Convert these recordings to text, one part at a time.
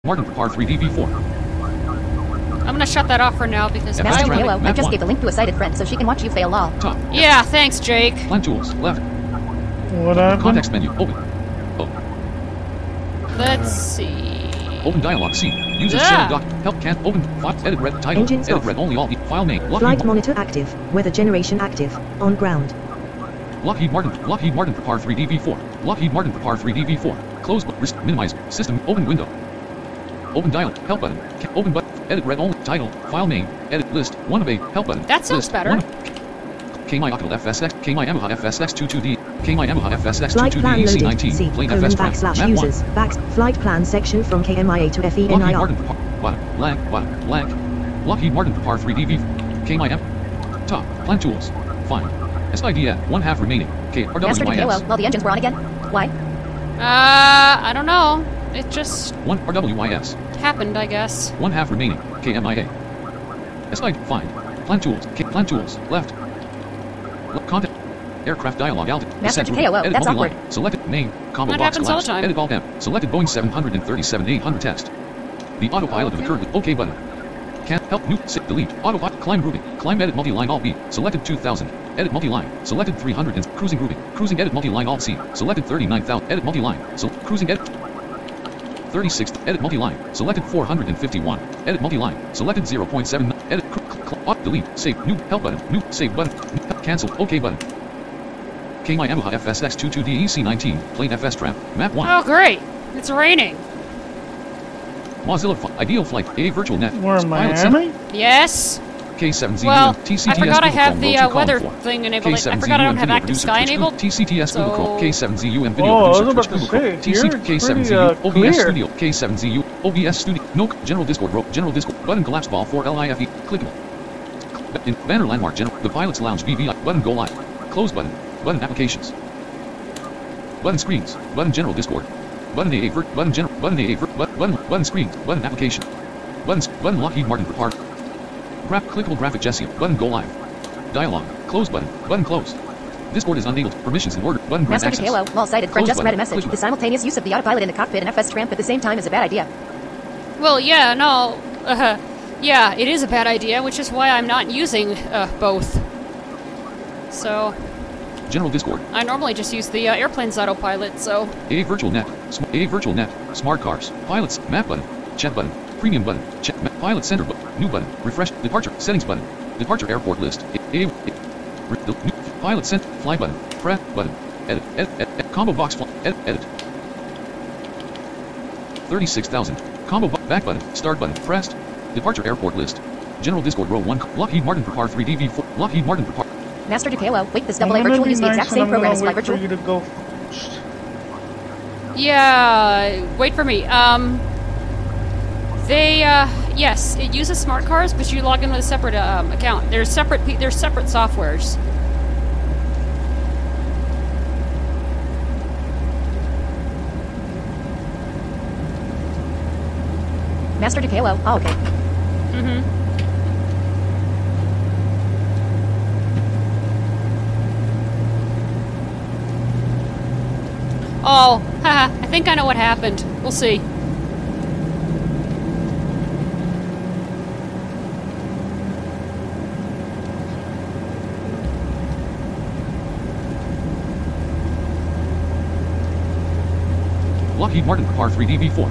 Martin for par 3 DV4. I'm gonna shut that off for now because Master traffic. Halo, I Map just one. gave the link to a sighted friend so she can watch you fail lol. Top. yeah, thanks, Jake. Plan tools. Left. What happened? Context menu. Open. Oh. Let's see. Open dialog. C. User Yeah. doc. Help can't open. File. Edit red. Title. Engines Edit off. red only all. File name. Flight monitor active. Weather generation active. On ground. Lockheed Martin for par 3 DV4. Lockheed Martin for par 3 DV4. Close risk minimize system open window. Open dialog help button. Open button. Edit red only title file name. Edit list 1 of a help button. That sounds list, better. KMI Octal FSX KMI Yamaha FSX 22D KMI Yamaha FSX Flight plan 22D loaded. C. EC19 plane Colon FS backslash map 1. users. Flight plan section from KMIA to Lockheed FENIR. Martin for par lag Lockheed Martin for par 3 DV KMI M top plan tools fine SIDF 1/2 remaining Master Halo, KRWYS while the engines were on again. Why? I don't know. It just 1 RWYS happened, I guess. 1/2 remaining. KMIA. Aside. Find. Plan tools. Plan tools. Left. Content. Aircraft dialog. Alt. Master Descent. TKO. Edit That's multi-line. awkward. Selected name. Combo That box happens all collapse. the time. Edit alt M. Selected Boeing 737-800 test. The autopilot of the curve. OK button. Can't help. New. Sit. Delete. Autopilot. Climb grouping. Climb edit multi-line Alt B. Selected 2000. Edit multi-line. Selected 300 and cruising grouping. Cruising edit multi-line Alt C. Selected 39,000. Edit multi-line. So cruising edit. 36. Edit multi-line. Selected 451. Edit multi-line. Selected 0.7. Edit. Delete. Save. New. Help button. New. Save button. Cancel. OK button. KMI Yamaha FSX 22D EC19. Plane FS trap. Map 1. Oh, great. It's raining. Mozilla. Ideal flight. A virtual net. We're in Pilot Miami? Yes. K7Z. Well, TCTS I forgot I have the Google Chrome, weather Column 4. thing enabled. I K7Z forgot I don't have video active sky producer, enabled. TCTS Google Chrome. K7ZU and video Oh, I was producer, about to Google Chrome. say, TC here it's K7ZU pretty, OBS clear. Studio. K7ZU OBS Studio. No General Discord rope. General Discord button collapse ball for LIFE. Clickable. In banner landmark general. The Pilot's Lounge VVI button go live. Close button. Button applications. Button screens. Button general Discord. Button AA vert. Button general. Button AA vert. Button screens. Button application. Button Lockheed Martin for part. Clickable graphic Jessica. Button go live. Dialog. Close button. Button close. Discord is enabled. Permissions in order. Button grant Master access. Halo, while sighted friend Close just read a button. message. Click The simultaneous use of the autopilot in the cockpit and FS tramp at the same time is a bad idea. Well, yeah, no. Yeah, it is a bad idea, which is why I'm not using both. So, General Discord. I normally just use the airplane's autopilot, so... A virtual net. A virtual net. Smart cars. Pilots. Map button. Chat button. Premium button. Chat. Pilot center button. New button. Refresh. Departure. Settings button. Departure airport list. Pilot sent. Fly button. Press button. Edit. Edit. Combo box. Edit. 36,000. Combo back button. Start button. Pressed. Departure airport list. General Discord row 1. Lockheed Martin for par 3 DV4. Lockheed Martin for par. Master Halo, wait, this I'm AA gonna virtual be use the nice exact and same I'm program gonna as Fly wait for Virtual. you to go first. Yeah, wait for me. Yes, it uses smart cars, but you log in with a separate account. There's separate softwares. Master Halo, oh, okay. Oh, haha, I think I know what happened. We'll see. Lockheed Martin for par 3 DV4.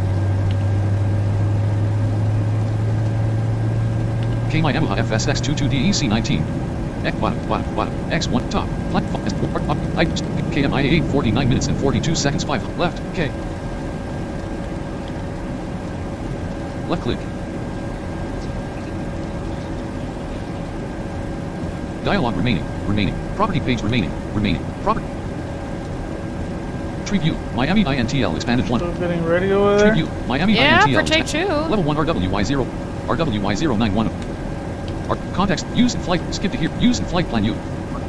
KMI Yamaha FSX 22D EC19. Bottom, X1 top, flat, KMI 8 49 minutes and 42 seconds 5 left, K. Left click. Dialog remaining, property page remaining, property. Tree view, Miami INTL expanded 1. Still getting ready over Tree there? view, Miami Yeah, INTL for take expanded. 2. Level 1 RWY0, RWY091. Our context, use in flight, skip to here, use in flight plan U.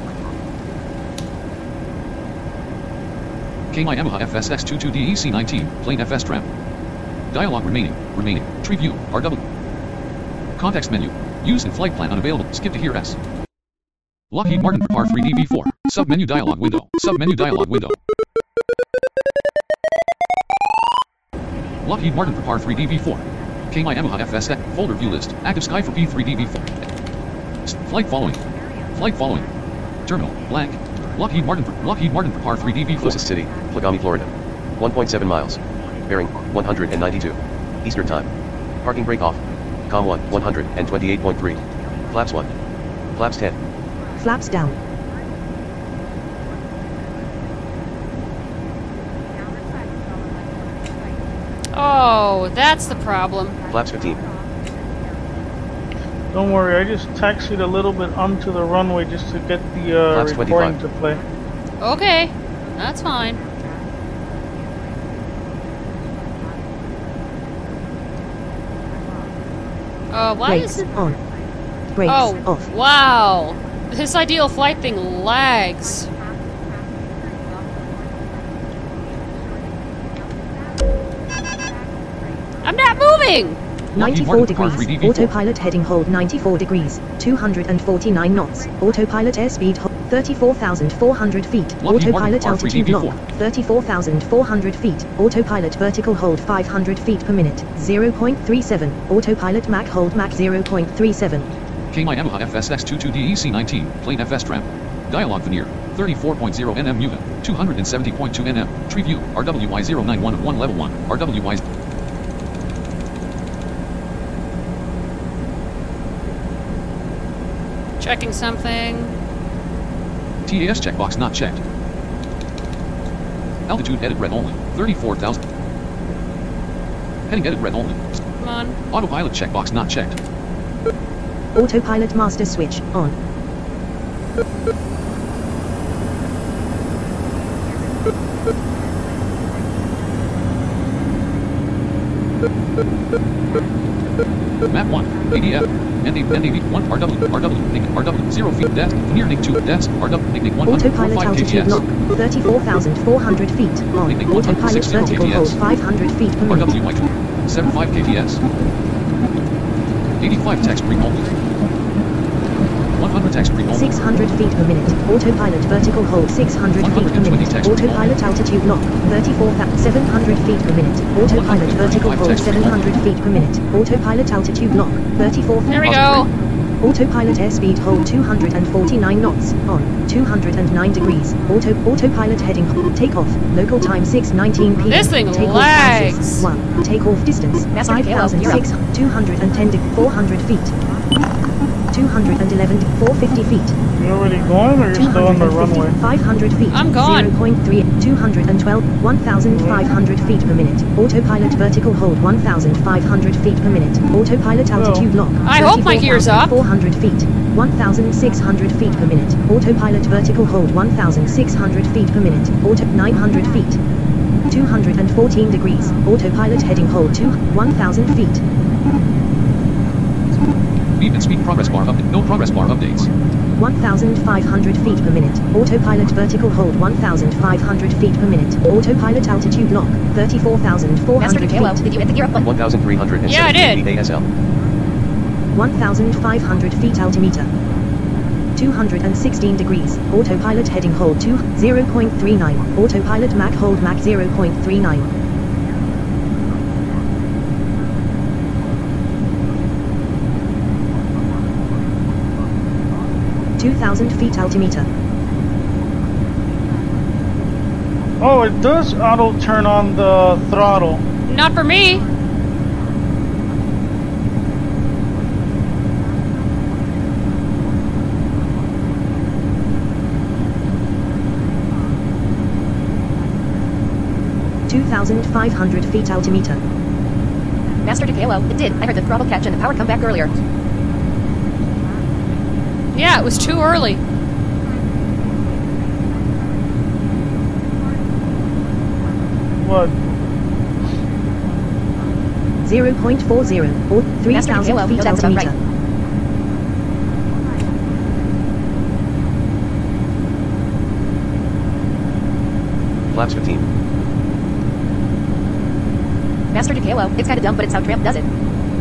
KMI Yamaha FSX 22D EC19, plane FS tram. Dialog remaining, tree view, RW. Context menu, use in flight plan unavailable, skip to here S. Lockheed Martin for par 3 DV4, submenu dialog window, Lockheed Martin for Par 3 DV4. KMI Yamaha FS folder view list. Active Sky for P3 DV4. Flight following. Flight following. Terminal blank. Lockheed Martin for Par 3 DV4. Closest city, Flagami, Florida. 1.7 miles. Bearing 192. Eastern time. Parking brake off. Com 1 128.3. Flaps 1. Flaps 10. Flaps down. Oh, that's the problem. Flaps 15. Don't worry, I just taxied a little bit onto the runway just to get the Flaps recording 25. to play. Okay, that's fine. Why Brakes is it? on. Brakes Oh, off. wow. This ideal flight thing lags. I'm not moving! 94 Martin for Par degrees. 3 DV4. Autopilot heading hold 94 degrees. 249 knots. Autopilot airspeed 34,400 feet. Lockheed Martin Autopilot for Par 3 altitude DV4. lock 34,400 feet. Autopilot vertical hold 500 feet per minute. 0.37. Autopilot Mach hold Mach 0.37. KMI Yamaha FSX22DEC19, plane FS tram. Dialogue veneer, 34.0 nm UVA, 270.2 nm, tree view, RWY 0911 level 1, RWY. Checking something. TAS checkbox not checked. Altitude edit red only, 34,000. Heading edit red only. Come on. Autopilot checkbox not checked. Autopilot master switch on. Map 1, ADF, NAV 1, RW, NIC, RW, 0 feet, depth, near NIC 2, depth, RW, NIC 100, Autopilot 45 altitude kts. lock 34,400 feet. On. Nick, 100, Autopilot 60 vertical hold kts. 500 feet per minute. RW, 75 kts. 85 text pre only. 100 text pre only. 600 feet per minute. Autopilot vertical hold 600 feet per 120 minute. text per Autopilot altitude lock 34,700 feet per minute. Autopilot vertical 135 hold text per 700 feet per minute. Autopilot altitude lock 34,000. There we go. Autopilot airspeed hold 249 knots. On. 209 degrees. Autopilot heading. Takeoff. Local time 6:19 p.m. This thing Takeoff lags. passes. 1. Takeoff distance Master Kilo, you're up. 5,600. 210 400 feet. 211 450 feet. You already going or you're still on the 250, runway? 500 feet. I'm gone. 0.3, 212, 1,500 feet per minute. Autopilot vertical hold 1,500 feet per minute. Autopilot altitude lock. I hope my gear's up. 400 feet. 1,600 feet per minute. Autopilot vertical hold 1,600 feet per minute. Auto 900 feet. 214 degrees. Autopilot heading hold 1,000 feet. Speed and speed progress bar update. No progress bar updates. 1,500 feet per minute. Autopilot vertical hold 1,500 feet per minute. Autopilot altitude lock 34,400 Master Kilo, feet. did you hit the gear up button? 1,370 Yeah, I did. feet ASL. 1,500 feet altimeter. 216 degrees. Autopilot heading hold 0.39. Autopilot Mach hold Mach 0.39. 2,000 feet altimeter. Oh, it does auto turn on the throttle. Not for me. $2,500 feet altimeter. Master Kilo, it did. I heard the throttle catch and the power come back earlier. Yeah, it was too early. What? 0.40 or 3,000 Kilo, feet no, that's about altimeter. right. Flaps 15. Master Kilo, it's kinda dumb, but it's how Tramp does it.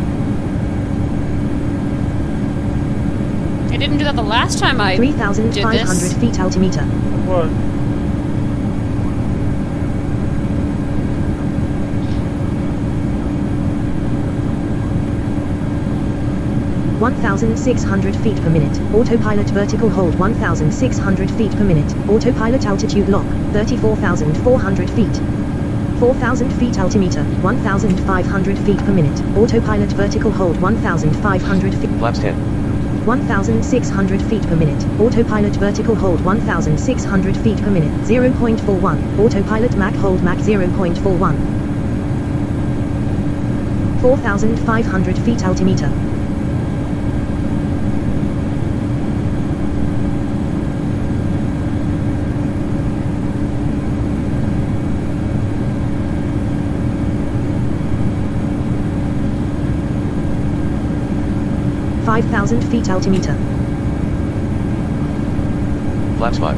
I didn't do that the last time I did 3,500 this. feet altimeter. What? 1,600 feet per minute. Autopilot vertical hold 1,600 feet per minute. Autopilot altitude lock 34,400 feet. 4,000 feet altimeter 1,500 feet per minute. Autopilot vertical hold 1,500 feet. Flaps 10. 1,600 feet per minute. Autopilot vertical hold 1,600 feet per minute. 0.41. Autopilot Mach hold Mach 0.41. 4,500 feet altimeter. .5,000 feet altimeter. Flaps 5.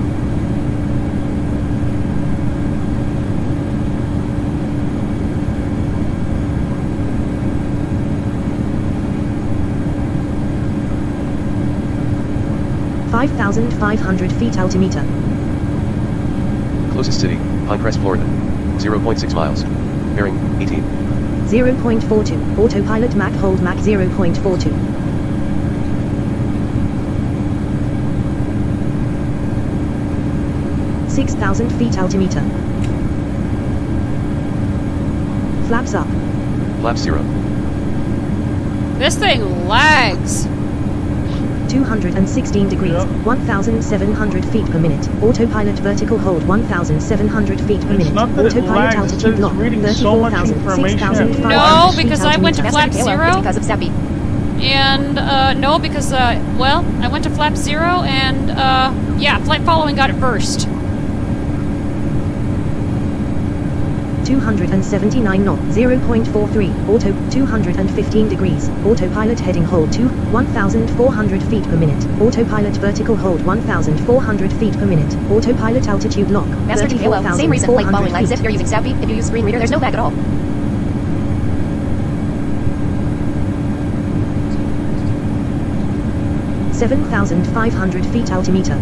.5,500 feet altimeter. Closest city, Pinecrest, Florida. 0.6 miles. Bearing, 18. 0.42. Autopilot Mach hold Mach 0.42. 6,000 feet altimeter. Flaps up. Flaps 0. This thing lags. 216 degrees, Yep. 1,700 feet per minute. Autopilot vertical hold 1,700 feet per It's minute. not that it Autopilot lags, it's altitude it's lock reading so much 34,000, information. 6,500 No, feet because I went to altimeter. Master flap Halo, it's 0. because of Sappy. And, no, because, well, I went to flap 0 and, yeah, flight following got it first. 279 knots, 0.43, auto, 215 degrees, autopilot heading hold 1,400 feet per minute, autopilot vertical hold 1,400 feet per minute, autopilot altitude lock, Master Halo, same reason flight following lags if 34,400 you're using Sappy. If you use screen reader, there's no lag at all. feet. 7,500 feet altimeter.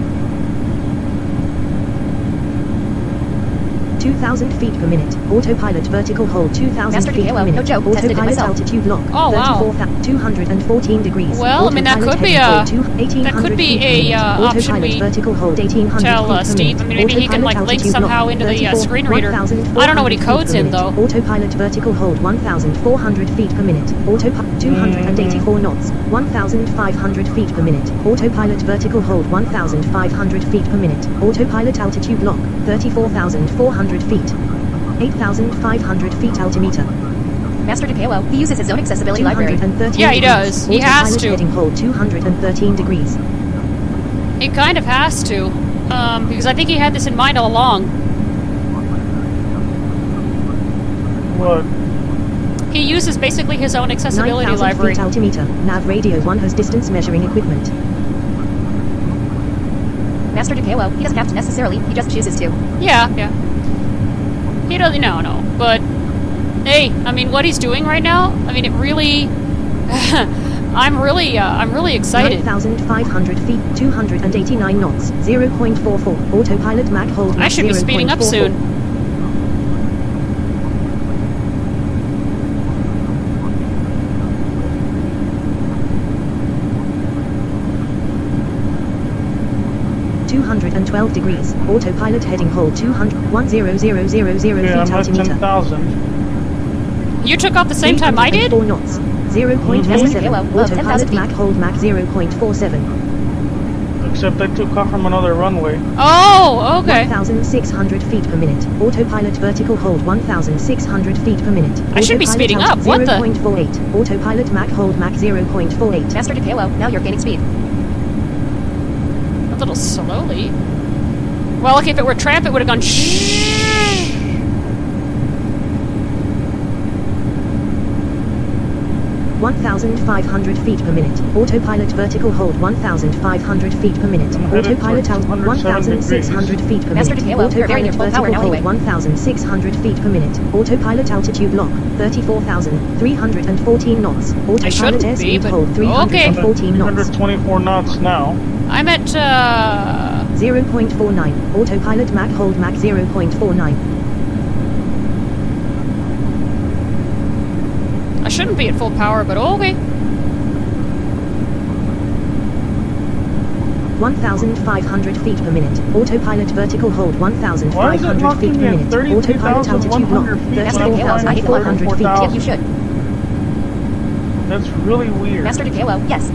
2,000 feet per minute. Autopilot vertical hold 2,000 Master feet Halo, per minute. no joke, tested it Autopilot myself. altitude lock. Oh, wow. 214 degrees. Well, I mean, that Autopilot could be heading a- hold 1,800 that could be feet per a, minute. option Autopilot we vertical hold 1,800 tell, feet per Steve. minute. I mean, maybe he can, like, Autopilot link altitude somehow lock, into the, 34, screen reader. 1,400 I don't know what he feet codes per in, minute. though. Autopilot vertical hold 1,400 feet per minute. Autopilot 284 knots. 1,500 feet per minute. Autopilot vertical hold 1,500 feet per minute. Autopilot altitude lock 34,400 feet. 8,500 feet altimeter. Master Halo, he uses his own accessibility library. 213 Yeah, he degrees. does. He has Autopilot to. heading hold 213 degrees. He kind of has to. Because I think he had this in mind all along. What? He uses basically his own accessibility 9,000 library. feet altimeter. Nav radio 1 has distance measuring equipment. Master Halo, he doesn't have to necessarily, he just chooses to. Yeah, yeah. He doesn't, no. But, hey, I mean, what he's doing right now, I mean, it really... I'm really excited. 9,500 feet, 289 knots, 0.44. Autopilot Mach hold I Mach should be speeding up 0.44. soon. .212 degrees. Autopilot heading hold 100, 10000 Yeah, feet I'm at altimeter. 10,000. You took off the same time I did? 4 knots. 0.47. Halo, above Autopilot 10,000 feet. Mach hold Mach 0.47. Except I took off from another runway. Oh, okay. 1,600 feet per minute. Autopilot vertical hold 1,600 feet per minute. I should be Autopilot speeding alt up. What the? 0.48. Autopilot Mach hold Mach 0.48. Master Halo, now you're gaining speed. A little slowly. Well, okay, if it were Tramp, it would have gone shh. 1,500 feet per minute. Autopilot vertical hold 1,500 feet per minute. I'm headed Autopilot towards alt 1,600 feet per Master minute. Halo, you're very near Autopilot full power vertical now hold anyway. 1,600 feet per minute. Autopilot altitude lock 34,314 knots. Autopilot shouldn't be, airspeed but hold okay. 314 knots. 124 knots now. I'm at, 0.49. Autopilot Mach hold Mach 0.49. I shouldn't be at full power, but okay. 1,500 feet per minute. Autopilot vertical hold Why is it 1,500 locking feet me per at minute. Autopilot altitude lock 33,100 feet when I'm 34,400 feet. Yep, you should. That's really weird. Master to KLO, yes.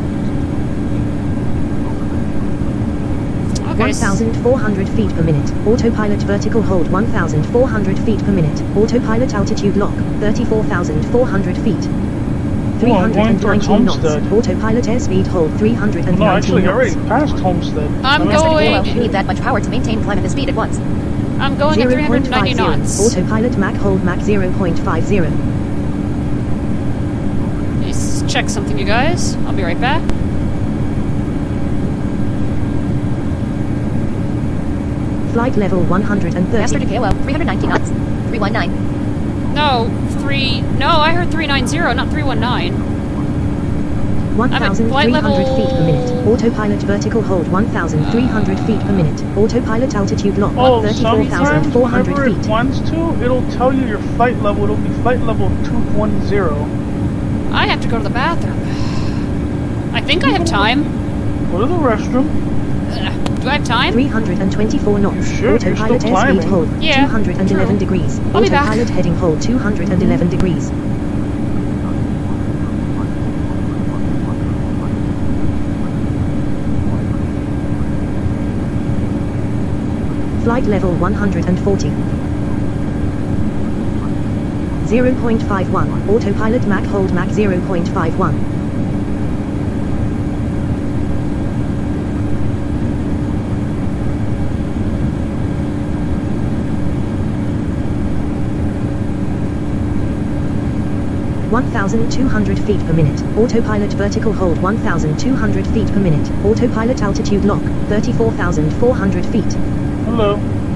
Okay. 1,400 feet per minute. Autopilot vertical hold 1,400 feet per minute. Autopilot altitude lock 34,400 feet. Oh, I'm going towards 319 knots. Homestead. Autopilot airspeed hold 319 No, actually, I already knots. passed Homestead. I'm Master to KLO, going. you need that much power to maintain climb at this speed at once. I'm going at 390 knots. Autopilot Mach hold Mach 0.50. Let's check something, you guys. I'll be right back. Flight level 130. Master to KLO, 390 knots. 319. No, I heard 390, not 319. 1,300 feet per minute. Autopilot vertical hold 1,300 feet per minute. Autopilot altitude lock Oh, sometimes 34,400 whenever it feet. wants to, it'll tell you your flight level. It'll be flight level 210. I have to go to the bathroom. I think I have time. Go to the restroom. Do I have time? 324 knots. You should, you're Autopilot still airspeed climbing. hold Yeah, 211 true. degrees. I'll be back. Autopilot heading hold 211 degrees. Flight level 140. 0.51. Autopilot Mach hold Mach 0.51. (1,200 feet per minute). Autopilot vertical hold 1,200 feet per minute. Autopilot altitude lock 34,400 feet. Hello.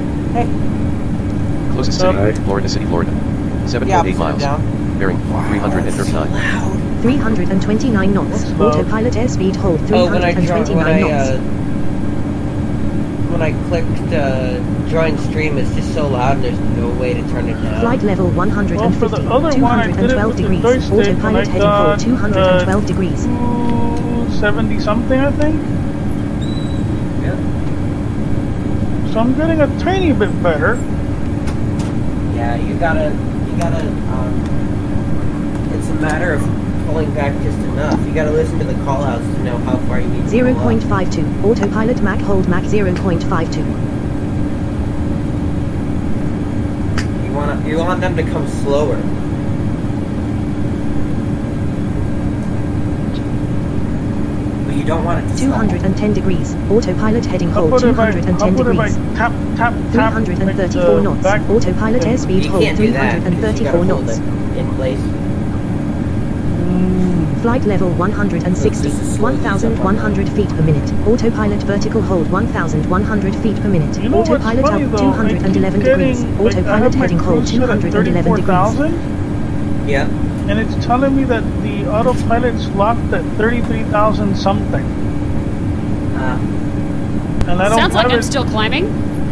Closest Alright. city, Florida City, Florida. 7.8 miles. Bearing 339. 329 knots. What's low? Autopilot airspeed hold Oh, when I 329 knots. when I clicked join stream, it's just so loud and there's no way to turn it down. Flight level Well, for 150. the other one, I did it 212 with the degrees. joystick and I Autopilot heading got, hold 212 degrees. 270 something, I think. Yeah. So I'm getting a tiny bit better. Yeah, you gotta, it's a matter of pulling back just enough. You gotta listen to the callouts to know how far you need to pull up. 0.52. Autopilot Mach hold Mach 0.52. You want them to come slower. But you don't want it to stall. 210 degrees. Autopilot heading How hold about if I 210 tap, degrees. tap, tap, 334 knots. back? Autopilot airspeed You hold can't do that. because you 334 gotta hold knots. it in place. Flight level 160. 1,100 feet per minute. Autopilot vertical hold 1,100 feet per minute. You know what's Autopilot funny up though? 211 I keep degrees. getting, Autopilot I have my heading hold cruise set at 211 degrees. 34,000, Yeah. and it's telling me that the autopilot's locked at 33,000 something. And I don't Sounds like have I'm it. still climbing.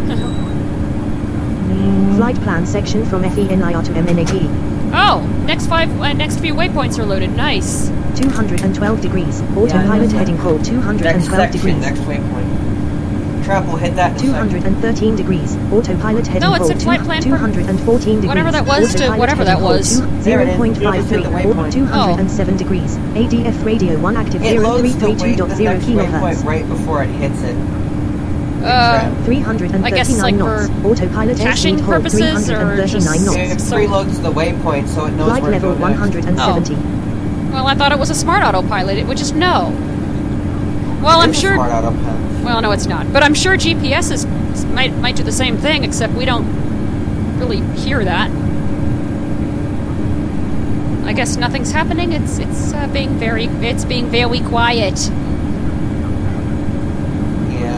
Flight plan section from FENIR to MNAT. Oh, next few waypoints are loaded. Nice. 212 degrees. Autopilot heading hold Next 212 section, degrees. next waypoint. Trap will hit that in a second. 213 degrees. Autopilot heading No, it hold said flight plan for 214 degrees. whatever that was to Autopilot whatever that heading hold was. There it is. You just hit the 0.53 or waypoint. 207 degrees. ADF radio 1 active It loads the 0332.0 next waypoint kilohertz. right before it hits it. 339 I guess like knots. for Autopilot caching airspeed hold purposes or 339 just- knots. It So- preloads the waypoint so it knows Flight where to level go next. 170. well, I thought it was a smart autopilot. It would just know. Well, I'm It's a sure. smart autopilot. Well, no, it's not. But I'm sure GPS might do the same thing, except we don't really hear that. I guess nothing's happening. It's being very quiet. Yeah.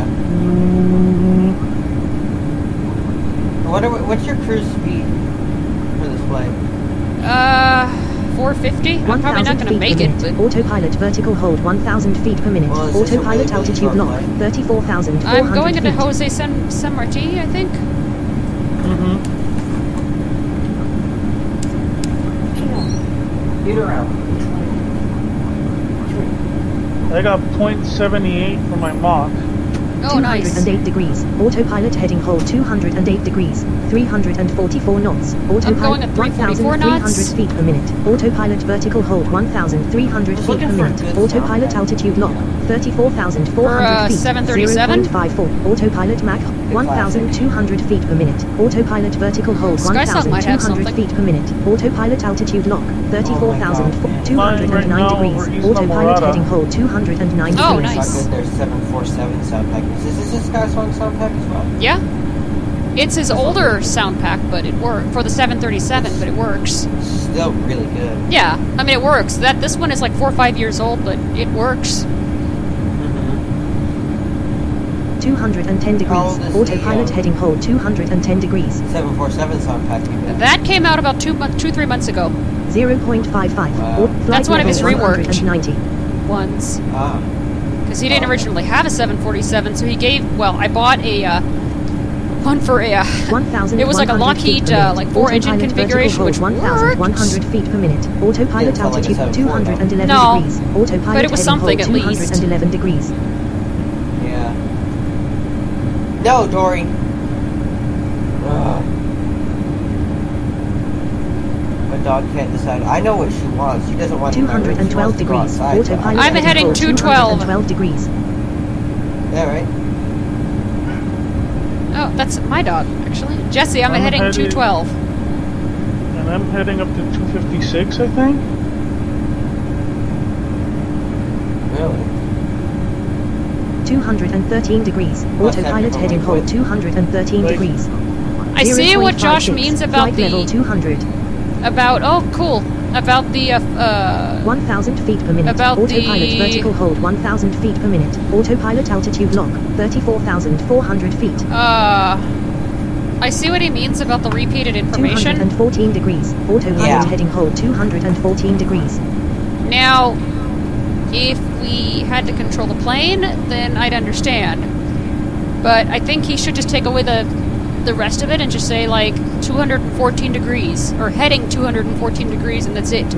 What's your cruise speed for this flight? 450. I'm probably not 1,000 going to feet make per it. minute. But Autopilot vertical hold 1,000 feet per minute. Well, is this a Autopilot really, really altitude short lock flight? 34,400 I'm going into feet. Jose San Marti, I think. Get around. I I got 0.78 for my Mach. Oh, nice. 208 degrees. Autopilot heading hold 208 degrees. 344 knots. Autopilot going at 344 knots. 1,300 feet per minute. Autopilot vertical hold 1,300 feet per minute. Autopilot altitude lock 34,400 feet. 737? 0.54. Autopilot Mach 1,200 feet per minute. Autopilot vertical hold SkySouth might have 1,200 something. feet per minute. Autopilot altitude lock 34,209 Right now, degrees. we're east Autopilot Alvarado. heading hold 209 degrees. Oh, nice. Not good. There's 747 sound pack. Is this a SkySong sound pack as well? Yeah. It's his older sound pack, but it works for the 737, but it works. Still really good. Yeah, I mean it works. This one is like 4 or 5 years old, but it works. 210 degrees. How old is Autopilot the, heading hold 210 degrees. 747 sound pack. That came out about 3 months ago. 0.55. Wow. That's one of his reworked 190. ones. Ah. Because he didn't originally have a 747, so he gave. Well, I bought a one for a. 1,100 It was like a Lockheed feet per minute. like 4-engine Autopilot configuration, which vertical hold worked. 1,100 feet per minute. Autopilot Yeah, it's not like a altitude 747. 211 No, degrees. Autopilot but it was heading something hold at least. 211 degrees. Yeah. No, Dory. Ugh. My dog can't decide. I know what she wants. She doesn't want to. 212 degrees. Autopilot I'm heading hold 212. 212 degrees. Yeah, right. Oh, that's my dog, actually. Jesse, I'm I'm heading headed- 212. And I'm heading up to 256, I think. Really? 213 degrees. Autopilot heading hold 213 Right. degrees. I see what Josh 0.56. means about Flight level the 200. oh cool about the 1,000 feet per minute. About Autopilot the- vertical hold 1,000 feet per minute. Autopilot altitude lock 34,400 feet. I see what he means about the repeated information. 214 degrees. Autopilot Yeah. heading hold 214 degrees. Now, if we had to control the plane, then I'd understand. But I think he should just take away the rest of it and just say like 214 degrees or heading 214 degrees, and that's it.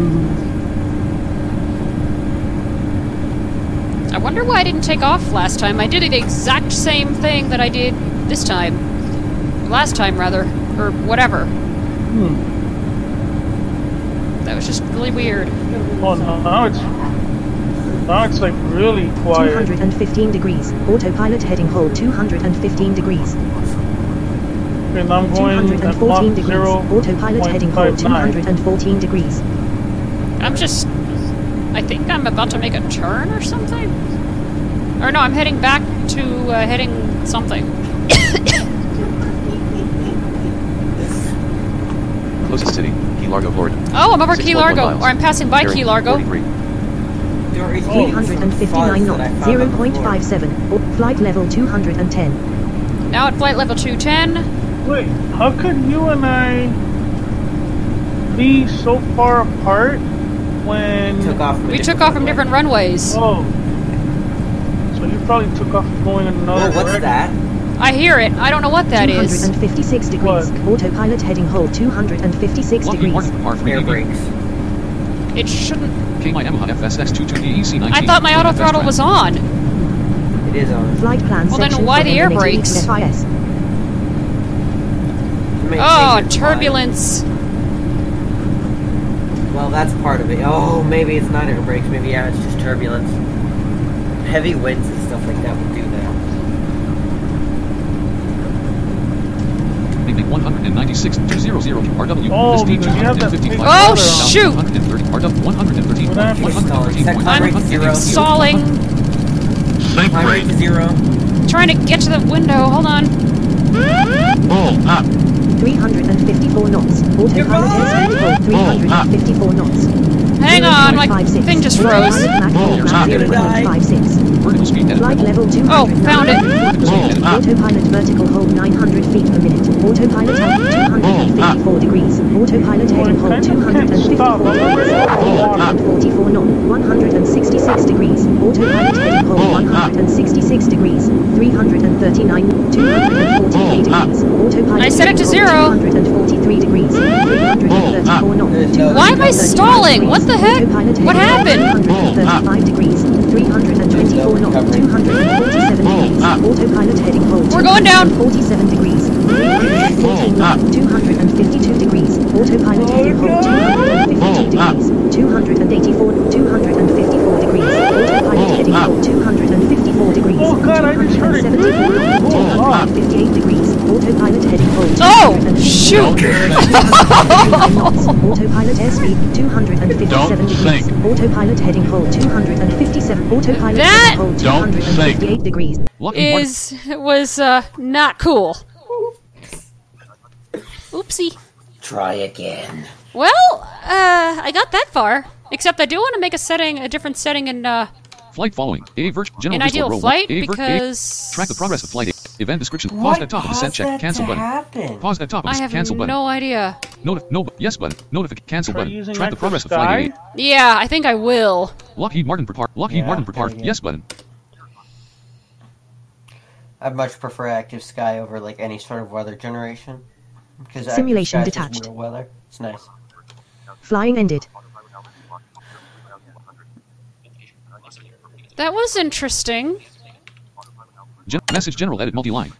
I wonder why I didn't take off last time. I did the exact same thing that I did this time. Last time, rather. Or whatever. That was just really weird. Oh, now it's like really quiet. 215 degrees. Autopilot heading hold 215 degrees. And I'm going at 214 Mach degrees. Autopilot heading hold 0.59. 214 degrees. I think I'm about to make a turn or something? Or no, I'm heading back to heading something. Closest city, Key Largo, Florida. Oh, I'm over 6.1 Key Largo, miles. or I'm passing by Bearing Key Largo. 43. Dory's Oh. eating some 359 fuzz knots. that I found on the floor. 0.57. Flight level 210. Now at flight level 210. Wait, how could you and I be so far apart when... Took off from a We different took off from runway. different runways. Oh. So you probably took off going in another Oh, what's direction. that? I hear it. I don't know what that is. 256 degrees. What? Autopilot heading hold 256 Lockheed degrees. Martin R3 Air DB. brakes. It shouldn't. KMI Yamaha FSX22DEC19. I thought my auto throttle was on. It is on. Flight plan Well, then section why for the air eliminating brakes? FIS. Oh, turbulence. Well, that's part of it. Oh, maybe it's not air brakes. Maybe, yeah, it's just turbulence. Heavy winds and stuff like that would do that. Leaving 196,200 RW. Oh, This because you have that 255. big Oh, brother on. shoot! 130 RW. 113. What happened? 113. I'm Zero. stalling. Climb rate to 0. Trying to get to the window. Hold on. 354 knots. Autopilot heading hold 354 knots. Hang on, my 0.56. thing just froze. Autopilot Mach 0.56. Vertical speed edit. Flight level 200. Oh, found it. Vertical speed edit. Autopilot vertical hold 900 feet per minute. Autopilot altitude 254 degrees. Autopilot heading hold 254 degrees. 144 knots. 166 166 degrees. Autopilot heading hold 166 degrees. 339, 248 degrees. Autopilot I set it to heading hold 0. 243 degrees. 334 knots. Why am I stalling? What the heck? Autopilot What heading happened? 235 degrees. 324 knots. 247 degrees. Autopilot heading hold. We're going down. 47 degrees. 14 knots. 252 degrees. Autopilot heading hold. 252 degrees. 284. 254 degrees. Autopilot heading hold. 254 degrees. Oh god, I just heard it. 274 knots. 258 degrees. Autopilot heading hold. Oh, shoot. Autopilot airspeed 257 Don't degrees. sink. Autopilot heading hold 257. Autopilot That heading hold Don't 258 degrees. Lockheed Martin. was not cool. Oopsie. Try again. Well, I got that far. Except I do want to make a different setting in Flight following. A general in visual ideal roll. flight A because track the progress of flight. Event description. Pause What at top of caused descent check. that Cancel to button. happen? Pause at top of I have cancel button. no idea. Yes button. Cancel Try button. using Track the Active progress of Sky? flight. Yeah, I think I will. Lockheed Martin prepare. Lockheed Yeah, Martin there prepare. you go. Yes button. I'd much prefer Active Sky over like any sort of weather generation. Because Simulation Active Sky's just detached. real weather. It's nice. Flying ended. That was interesting. Message general edit multi-line.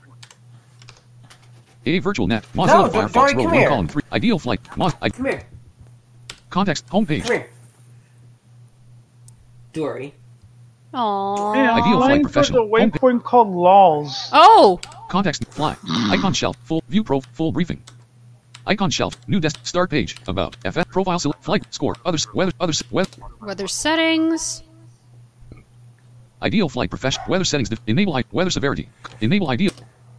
A virtual net. No, Mozilla Dory, Firefox come row 1 here. column 3. Ideal flight. Come here. Context homepage. Come here. Dory. Aww. Yeah, I'm Ideal flight flying towards a professional. waypoint called LOLs. Oh, Context fly. Icon shelf. Full view full briefing. Icon shelf. New desk. Start page. About. FF profile select. Flight score. Others. Weather. weather settings. Ideal flight profession. Weather settings. Enable weather severity. Enable ideal.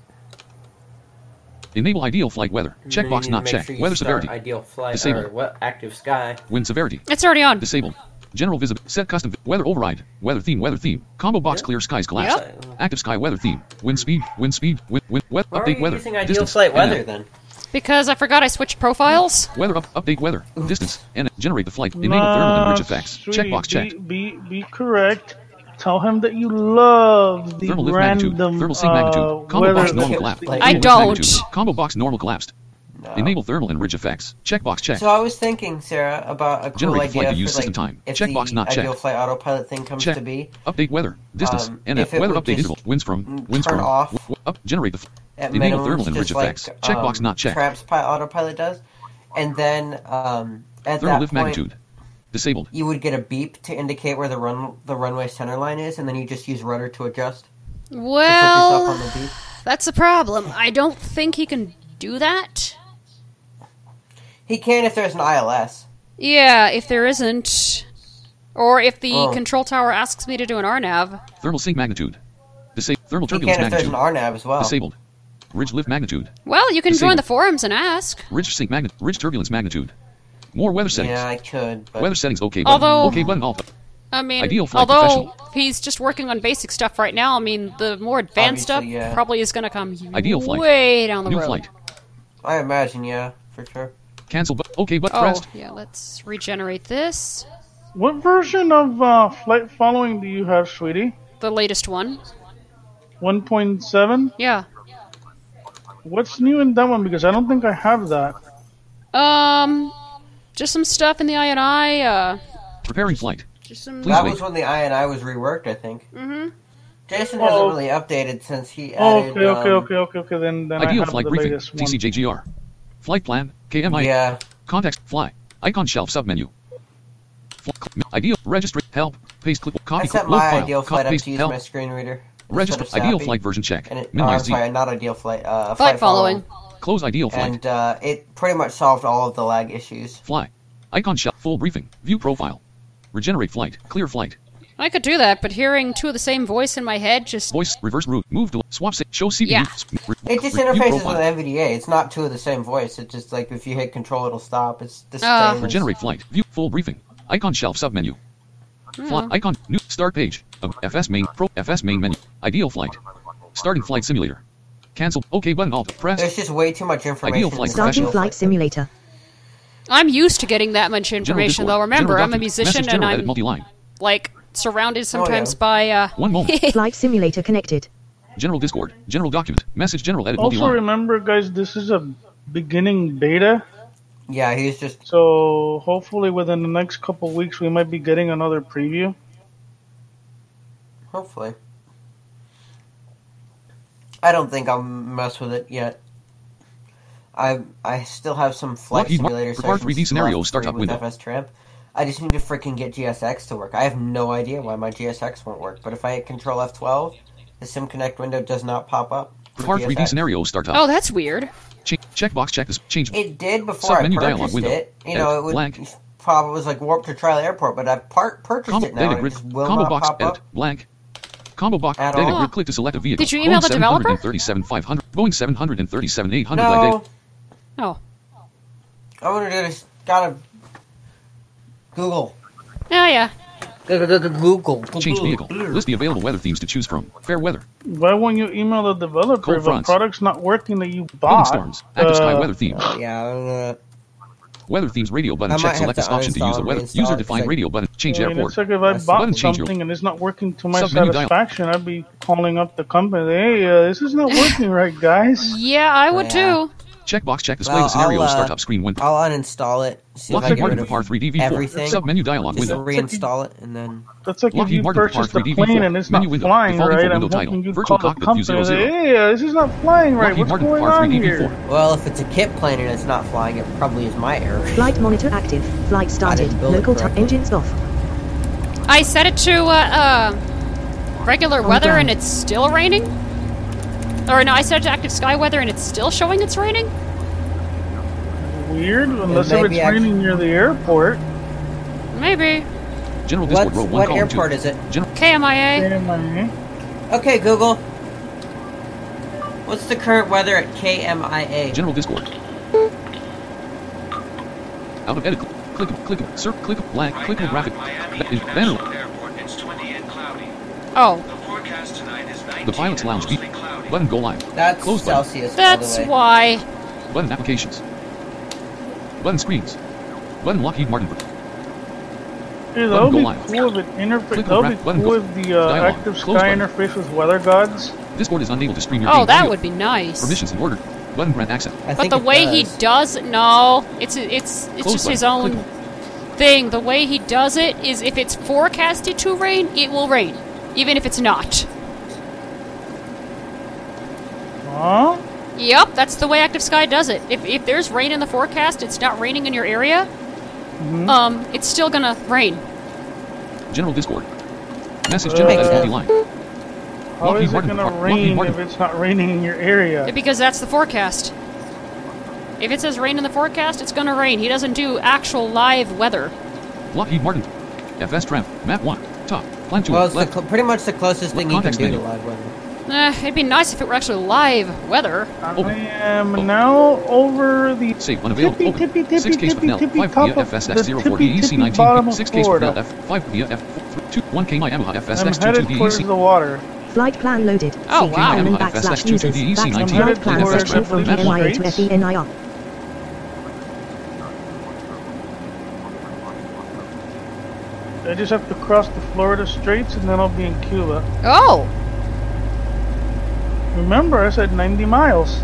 Enable ideal flight weather. Checkbox not checked. Weather severity. Ideal flight Disabled. or what? Active Sky. Wind severity. It's already on. Disabled. General visibility. Set custom. Weather override. Weather theme. Weather theme. Combo box. Yep. Clear skies collapsed. Active sky weather theme. Wind speed. Wind speed. Wind. Why are Update you weather. using Ideal Distance. Flight Weather NF. then? Because I forgot I switched profiles. Weather update weather. Distance. And generate the flight. Enable thermal and ridge effects. Sweetie, Checkbox checked. Be correct. Tell him that you love the Thermal lift magnitude. random Thermal sync magnitude. Combo weather box normal that- collapsed. I Thermal lift don't. magnitude. Combo box normal collapsed. No. Enable thermal and ridge effects. Checkbox checked. So I was thinking, Sarah, about a cool Generate the idea flight to for use like system time. if Checkbox the not Ideal checked. Flight autopilot thing comes Check. to be. Update weather. Distance. if NF. it Weather would update just interval. Winds from. Winds turn from. off Generate the. At Enable minimums, thermal and ridge just like, effects. Checkbox not checked. Traps autopilot does, and then at Thermal that lift point magnitude. Disabled. you would get a beep to indicate where the runway center line is, and then you just use rudder to adjust. To put yourself on Well, the beep. that's a problem. I don't think he can do that. He can if there's an ILS. Yeah, if there isn't. Or if the Oh. control tower asks me to do an RNAV. Thermal sync magnitude. Thermal He turbulence can if there's magnitude. an RNAV as well. Disabled. Ridge lift magnitude. Well, you can join Disabled. the forums and ask. Ridge sync magnitude. Ridge turbulence magnitude. More weather settings. Yeah, I could, but Weather settings. OK button. Although- OK button. Alt. I mean, Ideal flight although professional. he's just working on basic stuff right now, I mean, the more advanced stuff Obviously, yeah. probably is going to come Ideal flight. way down the New road. flight. I imagine, yeah, for sure. Cancel. OK button Oh, pressed. yeah, let's regenerate this. What version of flight following do you have, sweetie? The latest one. 1.7? Yeah. What's new in that one? Because I don't think I have that. Just some stuff in the INI, Preparing flight. just some... Please That wait. was when the INI was reworked, I think. Mm-hmm. Jason Oh. hasn't really updated since he Oh, added. okay. Then I Ideal have flight the briefing. latest one. TCJGR. Flight plan. KMI. Yeah, Context. Fly. Icon shelf submenu. Ideal. Register. Help. Paste clip. I Copy. set load my file. ideal flight up paste, to use help. my screen reader. Register. instead of Ideal Sappy. flight version check. And it, I'm Minimize Z. sorry, not ideal flight. Flight following. Close ideal flight. And it pretty much solved all of the lag issues. Fly. Icon shelf. Full briefing. View profile. Regenerate flight. Clear flight. I could do that, but hearing two of the same voice in my head just... Voice. Reverse route. Move to swap. Show CPU. Yeah. It just View interfaces with profile. NVDA. It's not two of the same voice. It's just like if you hit control, it'll stop. It's the Ah. same. as- Regenerate flight. View. Full briefing. Icon shelf submenu. Fly. Hmm. Icon. New. Start page. FS main. FS main menu. Ideal flight. Starting flight simulator. Cancel. OK button. Alt. Press. There's just way too much information. Ideal in flight the Starting ideal flight simulator. I'm used to getting that much information, Discord. though. Remember, General I'm a document. musician Message and general edit I'm, multi-line. like, surrounded sometimes yeah. by, One moment. Flight simulator connected. General Discord. General document. Message general edit Also multi-line. remember, guys, this is a beginning beta, Yeah, he's just. so hopefully within the next couple weeks we might be getting another preview. Hopefully. I don't think I'll mess with it yet. I still have some flight Lockheed Martin simulator required sessions 3D scenario left startup with window. FS Tramp. I just need to freaking get GSX to work. I have no idea why my GSX won't work, but if I hit Control F12, the SimConnect window does not pop up. for Required 3D GSX. scenario startup. oh, that's weird. Checkbox check this. Change. It did before I Sub-menu dialog purchased window. it. You know, Edit. it would Blank. probably was like warp to trial airport, but I've purchased Combo it now. data And it grid. just will Combo not box pop edit. up. Blank. Combo box At data all. grid. Click to select a vehicle. Did you email the developer? 737-500. Boeing 737-800. No, Oh. I want to do this. Gotta Google. Oh, yeah. Google. Change vehicle. List the available weather themes to choose from. Fair weather. Why won't you email the developer Cold if a fronts. product's not working that you Lightning bought? storms. Active sky weather theme. Yeah, Weather themes radio button. I might Check have select to this option to use the uninstall weather. and reinstall User it, defined 'cause I- radio button. Change I mean, airport. it's like if I Button bought change your- something and it's not working to my Sub-menu dialog. satisfaction, I'd be calling up the company. Hey, this is not working right, guys. Yeah, I would Yeah. too. Checkbox check display Well, the scenario I'll, startup screen window. I'll uninstall it. See if I Lockheed get Martin rid of Par 3 DV4. everything. Submenu dialog Just window. reinstall it and then. That's like if Lockheed you Martin purchased a Par 3 plane DV4. and it's Menu not window. flying Default right. info I'm window hoping title. you Virtual call the cockpit company view and 00. say, hey, this is not flying right. Lockheed What's Martin going Par on 3 here? DV4. Well, if it's a kit plane and it's not flying, it probably is my error. Flight monitor active. Flight started. didn't build it Local time. correctly. Engines off. I set it to regular weather down. and it's still raining. Or no, I set it to active sky weather and it's still showing it's raining. Weird, unless may if it's be actually- raining near the airport. Maybe. General Discord row 1 What column 2. airport is it? General KMIA. KMIA. Okay, Google. What's the current weather at KMIA? General Discord. Out of edit. Click. Sir. Click. Blank. Click graphic. That is banner. Airport, it's 20 and cloudy. Oh, The forecast tonight is 19 The pilot's and lounge mostly beat. cloudy. Button go live. That's Close button. Celsius. that's by the way. why. Button applications. Button screens. Button Lockheed Martin. Hey, that Button would go be live. cool if it interface. Click That would wrap be button cool go. if the Dialog. active Close sky button. interface with weather gods. Discord is unable to stream your Oh, game that audio. would be nice. Permissions in order. Button grant access. I But think the it way he does. does no, it's Close just his button. own thing. The way he does it is if it's forecasted to rain, it will rain, even if it's not. Huh? Yep, that's the way Active Sky does it. If there's rain in the forecast, it's not raining in your area. It's still gonna rain. General Discord. Message general Makes edit sense. multi-line. How Lockheed is it Martin, gonna Lockheed rain Martin. if it's not raining in your area? Because that's the forecast. If it says rain in the forecast, it's gonna rain. He doesn't do actual live weather. Lockheed Martin. FS Tramp. Map 1. Top. Plan 2. Well, it's left. pretty much the closest thing you can Context do to menu. live weather. It'd be nice if it were actually live weather. I am now over the Save unavailable. tippy, Open. tippy, 6 case tippy, with Nell. tippy 5 top via of the FSX04 tippy, DEC tippy 19. bottom of 6 case with Nell. Florida. F5 via F 1 K Yamaha I'm FSX22 headed towards DEC. the water. Flight plan loaded. Oh, CK wow. Common Yamaha backslash FSX22 users. DEC Backslash 19. flight plan Towards section from the FENIA to Straits. FENIR. I just have to cross the Florida Straits and then I'll be in Cuba. Oh, Remember, I said 90 miles.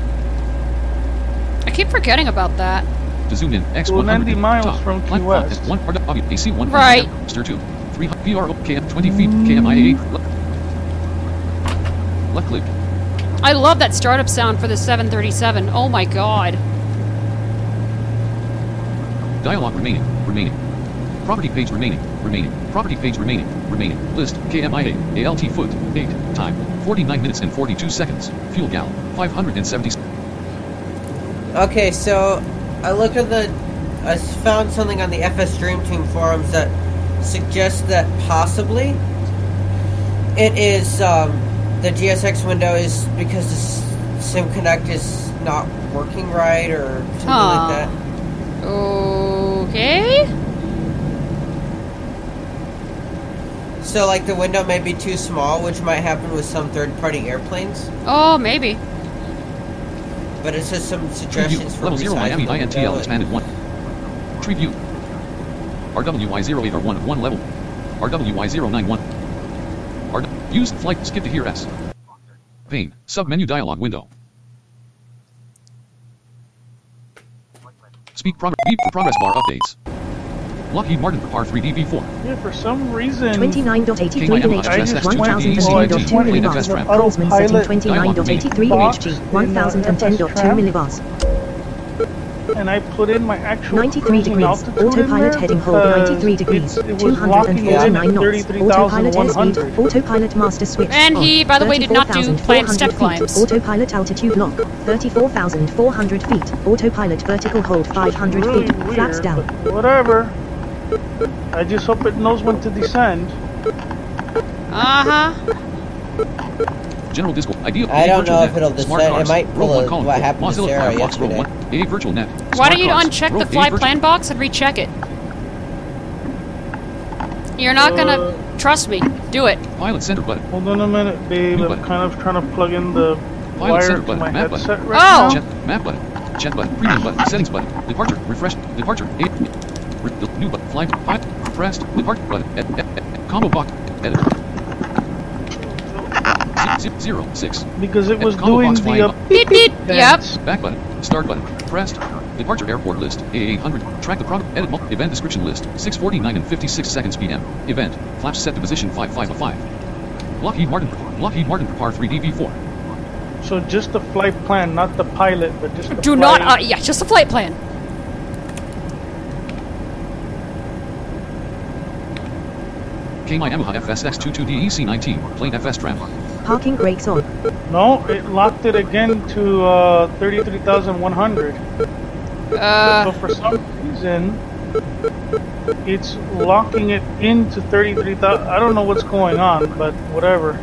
I keep forgetting about that. To zoom in. X100. Well, 90 miles top. from Key Plan West. F1 RW AC 1. Right. Stir 2. 3 PRO KM 20 feet. KMIA 8. Left click. I love that startup sound for the 737. Oh my god. Dialog remaining. Remaining. Property page remaining. Remaining. Property page remaining. Remaining. List. KMIA. ALT foot. 8. Time. 49 minutes and 42 seconds. Fuel gal. 570. Okay, so I looked at I found something on the FS Dream Team forums that suggests that possibly it is the GSX window is because the SimConnect is not working right or something Huh. like that. Okay. So like the window may be too small, which might happen with some third-party airplanes. Oh, maybe. But it says some Tree suggestions view. for Level 0 resizing Miami the INTL window. expanded 1. Tree view. RWI 08 or 1 of 1 level. RWY091. Use flight skip to hear S. Pane. Sub-menu dialog window. Speak progress bar updates. Lockheed Martin Par 3 DB4. Yeah, for some reason. 29.83 KYM NHG, HSS 1010.2 millibars. Holzman setting 29.83 NHG, 1010.2 millibars. And I put in my actual 93 cruising degrees. altitude in Autopilot there heading hold because 93 degrees. it was locking it in at 249 knots. Autopilot airspeed. 33,100. Autopilot master switch. And he, on. by the way, did not do 34,400 planned step feet. climbs. Autopilot altitude lock. 34,400 feet. Autopilot vertical hold 500 Really feet. weird, Flaps down. but whatever. I just hope it knows when to descend. Uh-huh. General Discord. Ideal. I don't virtual know net. if it'll Smart descend. It cars. might pull Row one a- column. what happened to Mozilla Sarah Firefox. Row yesterday. 1. A virtual net. Why Smart don't you cars. uncheck Row the A flight virtual- plan box and recheck it? You're not gonna trust me. Do it. Pilot center button. Hold on a minute, babe. New I'm button. kind of trying to plug in the Pilot wire center to button. my Map headset button. right Oh! now. Jet, map button. Jet button. Preview button. Settings button. Departure. Refresh. Departure. New button. Fly. Pilot. Pressed. Departure button. Combo box. Edit. 06. Because it was Combo doing box the flying up. Beep, beep. Yep. dance. Back button. Start button. Pressed. Departure airport list. A800. Track the product. Edit. Event description list. 6:49 and 56 seconds p.m. Event. Flaps set to position 5505. Lockheed Martin. Lockheed Martin Par 3 DB4. So just the flight plan, not the pilot, but just the Do flight. not, yeah, just a flight plan. KMI Yamaha FSX22DEC19. Plane FS tram. Parking brakes on. No, it locked it again to 33,100. So for some reason, it's locking it into 33,000. I don't know what's going on, but whatever.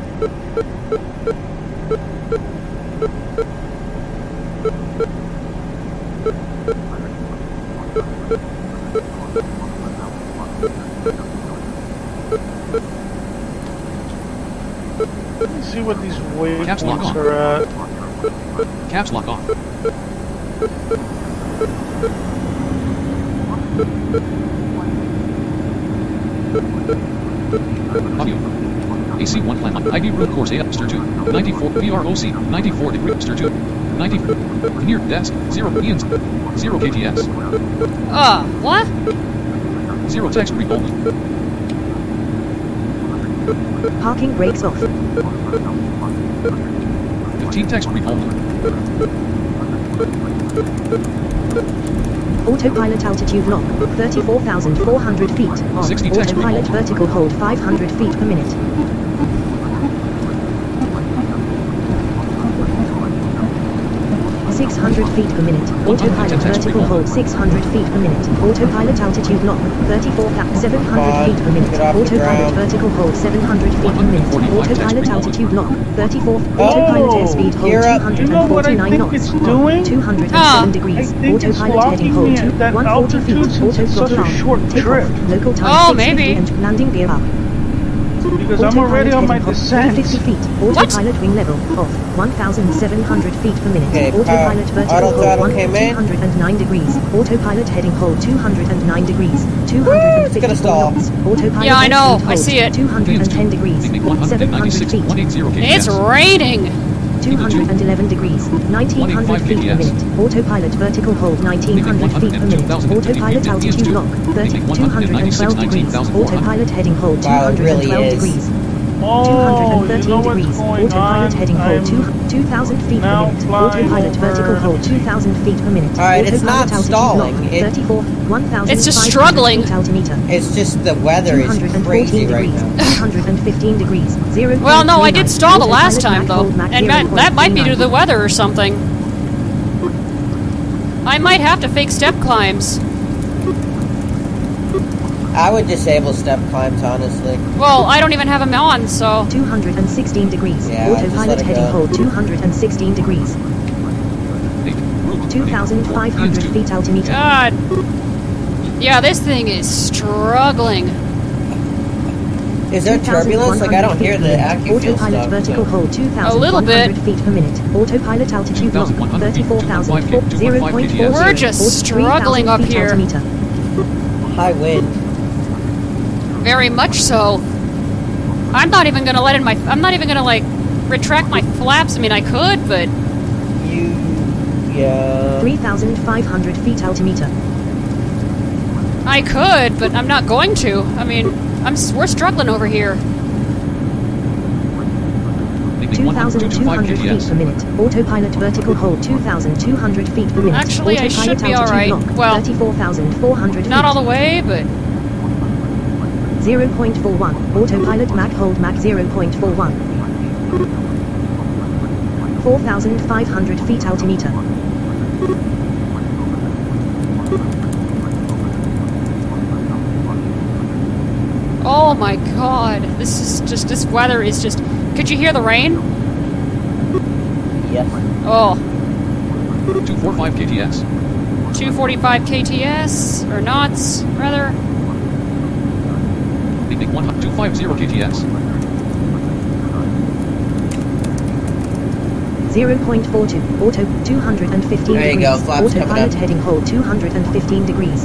Let me see what these Caps lock waypoints on. are at. Caps lock off. Audio. AC1 plan on. ID room course 8 stir 2. 94 VROC. 94 degree stir 2. 90 near desk 0 Ian's 0 KTS. What? 0 text read only. Parking brakes off. 15 text read only. Autopilot altitude lock. 34,400 feet. On. 60 text Autopilot read only. vertical hold 500 feet per minute. 600 feet per minute. Autopilot vertical hold 600 feet per minute. Autopilot altitude lock 34,700 feet per minute. Get off the Autopilot ground. vertical hold 700 feet per minute. 145 Autopilot text altitude lock 34. Autopilot airspeed hold Kira, you know what I 249 think knots. it's On. doing? 207 Ah. degrees. I think it's Autopilot heading locking hold me to at that 140 feet. altitude since Auto it's such a throttle short on. Takeoff. trip. Local time Oh, 6:50 maybe. and landing gear up. Because I'm already on my descent. 50 feet. Autopilot wing level off. 1,700 feet per minute. Okay, Autopilot vertical auto hold throttle came in. 209 degrees. Autopilot heading hold 209 degrees. 254 gonna stall. knots. Autopilot Yeah, I know. airspeed I hold see it. 210 degrees. Technique 700 196 feet. 180 KTS. It's raining. 211 degrees, 1900 feet per minute. Autopilot vertical hold 1900 feet per minute. Autopilot altitude lock 212 degrees. Autopilot heading hold Wow, it really 212 is. degrees. Oh, you 213 know what's degrees. going Autopilot on? heading hold I'm 2,000 feet per now minute. flying Autopilot over- vertical hold 2,000 feet per minute. Alright, it's not Autopilot altitude stalling. lock It- 34, 1,500 It's just struggling. feet altimeter. It's just the weather is 214 crazy right degrees, now. 115 degrees, 0. Well, no, I did stall the last time, Autopilot though. Mach hold, And Mach that might be due to 0.39. the weather or something. I might have to fake step climbs. I would disable step climbs, honestly. Well, I don't even have them on, so... 216 degrees. Yeah, just let Autopilot it heading go. hold 216 degrees. 2,500 feet altimeter. God. Yeah, this thing is struggling. Is there turbulence? Like, I don't hear the AccuFuel Autopilot stuff. vertical so- hold 2,100 A little bit. feet per minute. Autopilot altitude lock 2,100 feet, 34,000 2.5 0.40. We're just struggling up here. High wind. Very much so. I'm not even gonna I'm not even gonna, like, retract my flaps. I mean, I could, but... Yeah... 3,500 feet altimeter. I could, but I'm not going to. I mean, we're struggling over here. 2,200 feet per minute. Autopilot vertical hold 2,200 feet per minute. Actually, I should be alright. Well, 34,400 feet. Not all the way, but... 0.41. Autopilot Mach hold Mach 0.41. 4,500 feet altimeter. Oh my god. This weather is just... Could you hear the rain? Yes. Oh. 245 KTS. 245 KTS, or knots, rather. 250 KTS. 0.42. Auto 215 There you degrees. go, flaps coming Autopilot up. heading hold 215 degrees.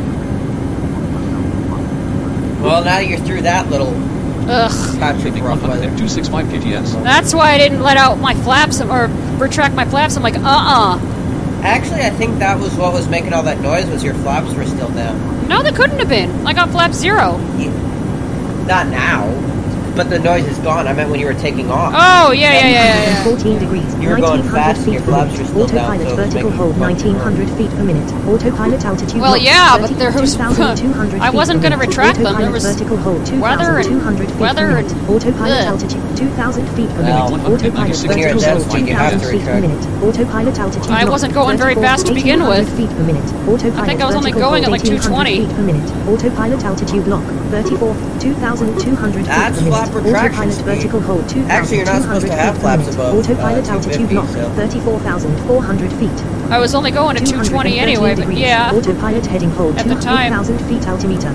Well, now you're through that little Ugh. patch of rough weather. 265 KTS. That's why I didn't let out my flaps, or retract my flaps. I'm like, Actually, I think that was what was making all that noise, was your flaps were still down. No, they couldn't have been. I got flap 0. Not now, but the noise is gone. I meant when you were taking off. Oh, yeah. 14 degrees. You were going 1900 fast and feet your per flaps minute. were still down, Autopilot so it was vertical making hold a bunch of 1900 feet per minute. Autopilot altitude Well, lock, yeah, but there was... 3200 I feet wasn't per going to minute. retract them. There Autopilot was vertical hold weather 2200 feet weather per minute. and... Autopilot Ugh. altitude 2000 feet per Well, minute. Autopilot when you're vertical at that hold speed, you have 2000 to feet per retract. minute. Autopilot altitude I lock, wasn't going very 34 fast to begin 1800 with. feet per minute. Autopilot I think I was only vertical going at hold like 220. 1800 feet per minute. Autopilot altitude lock 34 2200 feet That's per minute. flap retraction Autopilot speed. vertical hold 2200 Actually, you're not supposed to have feet per flaps minute. above, Autopilot 250, altitude lock so- 34,400 feet. I was only going at 220 anyway, but degrees. yeah. Autopilot heading hold At the time. 2,000 feet altimeter.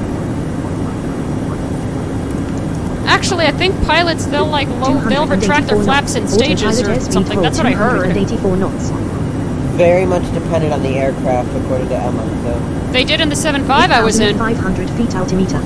Actually, I think pilots, they'll retract their 284 flaps in knots. stages Autopilot or airspeed something. hold That's what I heard. 284 knots. Very much dependent on the aircraft, according to Emma, so... They did in the 7.5 I was in. 500 feet altimeter.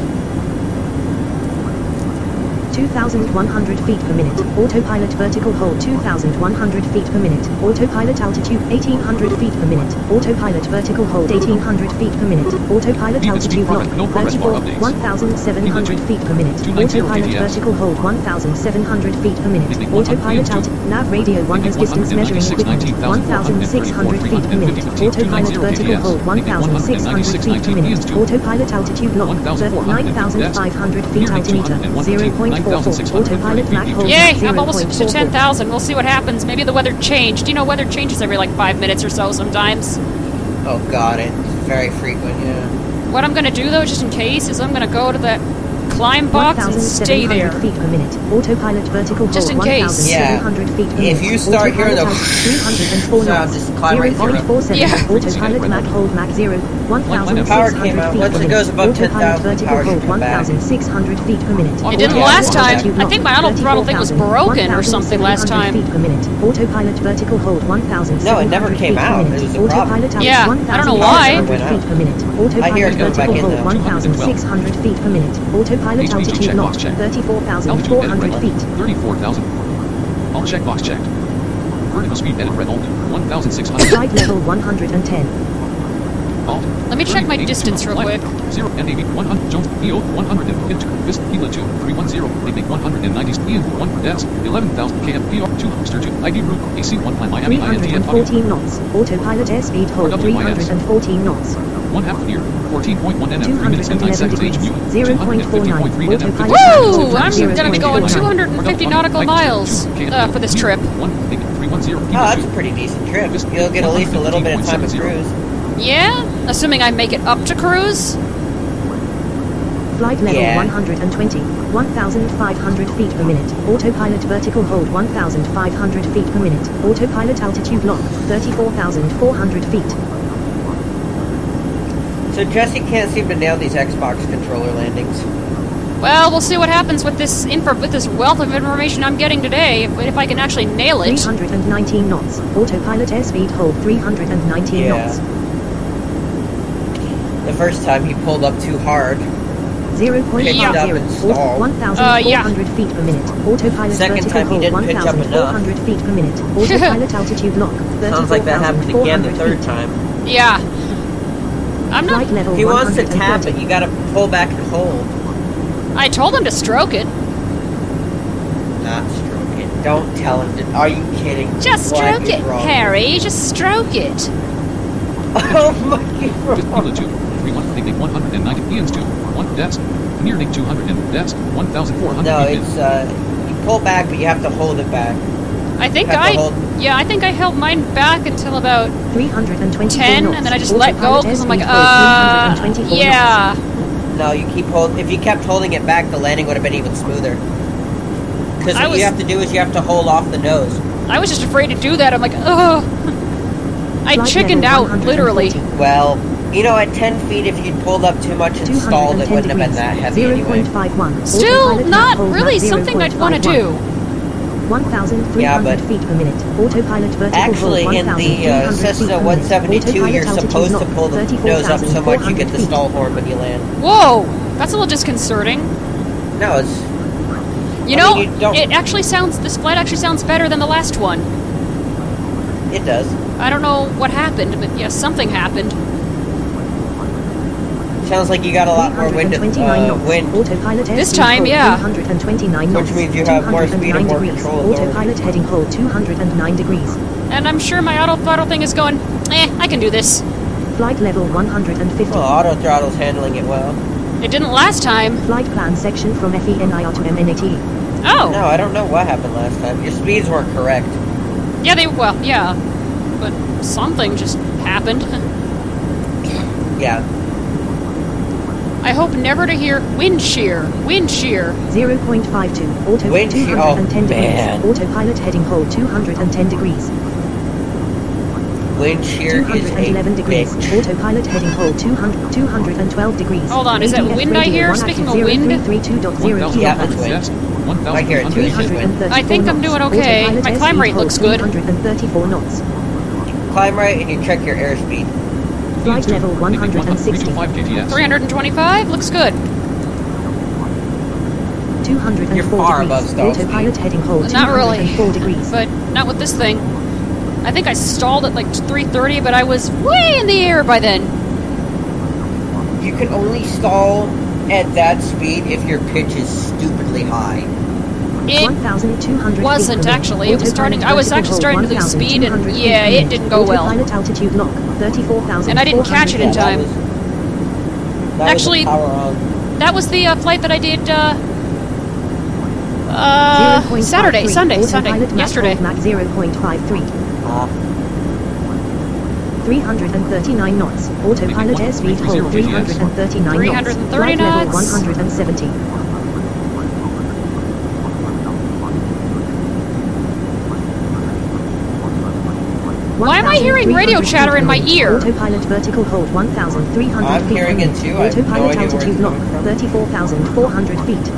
2,100 feet per minute. Autopilot vertical hold 2,100 feet per minute. Autopilot altitude 1,800 feet per minute. Autopilot vertical hold 1,800 feet per minute. Autopilot Need the speed altitude lock product, no progress bar 34, updates. 1,700 feet per minute. 290 Autopilot KTS. vertical hold 1,700 feet per minute. Picnic Autopilot 102. altitude. Nav radio 1 has distance measuring 196, equipment 1,600 feet per minute. 19,434, Autopilot vertical hold 1,600 feet per minute. Autopilot altitude lock 9,500 feet altimeter 0.44. Autopilot Mach hold Yay, 0.44. I'm almost to 10,000. We'll see what happens. Maybe the weather changed. You know, weather changes every like 5 minutes or so sometimes. Oh god, it's very frequent, yeah. What I'm gonna do though, just in case, is I'm gonna go to that climb box and stay 1,700 there. feet per minute. Autopilot vertical Just hold in case. 1,700 feet per minute. If you start hearing the Autopilot 304 sound, knots. just climb right through it. 0.47. Yeah. Autopilot Mach hold Mach 0. 1,600 Power came out. feet Once per it minute. goes above Autopilot 10,000, vertical power should hold come back. 1,600 feet per minute. It didn't Yeah, last time. Altitude I lock think my auto throttle thing was 34,000, broken or something last 1,700 time. feet per minute. Autopilot vertical hold 1,700 No, it never came feet per out. minute. It was a problem. Autopilot out Yeah, I don't know why. 1,600 feet per minute. I hear Autopilot it goes back vertical in hold now. 1,600 feet per minute. Autopilot HPG altitude check lock box check. 34,400 feet. 34,000. All checkbox checked. Vertical speed edit red only. 1,600. Flight level 110. Alt. Let me check my distance real quick. 0 NAV 100 Jones EO 102 Fist Hila 2 310 Picnic 190 Ian 1 Des 11,000 km PR 2 Stir 2 ID route AC 1 Plan Miami INTF 314 knots. Autopilot airspeed hold RWIS. 314 knots. 1 half clear 14.1 NF 3 minutes and 9 211 seconds degrees. HMU 0.49. 250.3 NF Autopilot Woo! I'm altitude gonna be going 0.49. 250 nautical miles for this trip. 310 Oh, that's a pretty decent trip. You'll get at least a little bit of time to cruise. Yeah? Assuming I make it up to cruise? Flight level Yeah. 120. 1,500 feet per minute. Autopilot vertical hold 1,500 feet per minute. Autopilot altitude lock 34,400 feet. So Jesse can't seem to nail these Xbox controller landings. Well, we'll see what happens with this with this wealth of information I'm getting today, if I can actually nail it. 319 knots. Autopilot airspeed hold 319 knots. The first time he pulled up too hard. pitched up and stalled. 1,400 feet per minute. Autopilot Second vertical time he hold didn't pitch up 1,400 feet per minute. Autopilot altitude lock. Sounds like that happened again the 34,400 third feet. time. Yeah. I'm not. Flight level He wants to tap 130. it, you gotta pull back and hold. I told him to stroke it. Not stroke it. Don't tell him to. Are you kidding? Just Why stroke be it, wrong? Harry. Just stroke it. Oh my Just god. Hilo 2, 31, Nick 190, Ian's 2, 1 desk, near Nick 200 and desk, 1,400 No, feet it's, you pull back, but you have to hold it back. I think Have to hold- I think I held mine back until about 324 10, knots. and then I just let go Autopilot because I'm like, airspeed hold 324 yeah. No, you keep if you kept holding it back, the landing would have been even smoother. Because I what was- you have to do is you have to hold off the nose. I was just afraid to do that. I'm like, ugh. I Flight chickened level out, literally. 140. Well, you know, at 10 feet, if you'd pulled up too much and 210 stalled, it wouldn't have been degrees. that heavy anyway. 0.51. Still Autopilot not hold really at something I'd want to 0.51. do. 1,300 Yeah, but- feet per minute. Autopilot vertical Actually, hold in the 1,300 feet Cessna per minute. 172, Autopilot you're altitude supposed to lock, pull the nose up so much you get the 34,400 stall horn when you land. Whoa, that's a little disconcerting. No, it's... You I know, mean, you don't- this flight actually sounds better than the last one. It does. I don't know what happened, but yes, something happened. Sounds like you got a lot more wind. 329 knots. Wind. Autopilot This airspeed time, hold yeah. 329 knots. Which means you have more speed and 209 more degrees. control authority. Autopilot heading hold 209 degrees. And I'm sure my auto throttle thing is going, I can do this. Flight level 150. Well, auto throttle's handling it well. It didn't last time. Flight plan section from FENIR to MNAT. Oh. No, I don't know what happened last time. Your speeds weren't correct. Yeah, yeah. But something just happened. Yeah. I hope never to hear wind shear. Wind shear. 0.52. Auto Wind shear- 210 oh, degrees. man. Autopilot heading hold 210 degrees. Wind shear is a 211 degrees. bitch. Autopilot heading hold 212 degrees. Hold on, is that ADF wind I radio hear? 1 Speaking of at wind? 0332.0 Yeah, that's kilohertz. wind. desk, I hear it too. 1,400 It's just wind. 334 I think I'm doing knots. okay. Autopilot My climb airspeed rate hold looks good. 334 knots. Climb right and you check your airspeed. Flight level Nick 160. 325 KTS. 325? Looks good. 204 You're far degrees. above stall Autopilot heading hold Not really. 204 degrees. But not with this thing. I think I stalled at like 330, but I was way in the air by then. You can only stall at that speed if your pitch is stupidly high. It 1,200 wasn't feet per minute. actually. It was starting. I was Autopilot actually starting to vertical lose hold speed, and 1,200 yeah, feet per it minute. didn't go well. Autopilot altitude lock 34,000. And I didn't catch it in Yeah, time. that Actually- was a power on. That was the flight that I did. 0.53. Sunday, Autopilot max yesterday. hold Mach 0.53. 339 knots. Autopilot airspeed hold 339 knots. 330 Flight level knots. 170. Why am I hearing radio 1,300 chatter in my feet per minute. ear? Autopilot vertical hold 1,300 I'm feet per hearing it minute. too. I have no Autopilot idea where it's altitude lock coming from. 34,400 feet.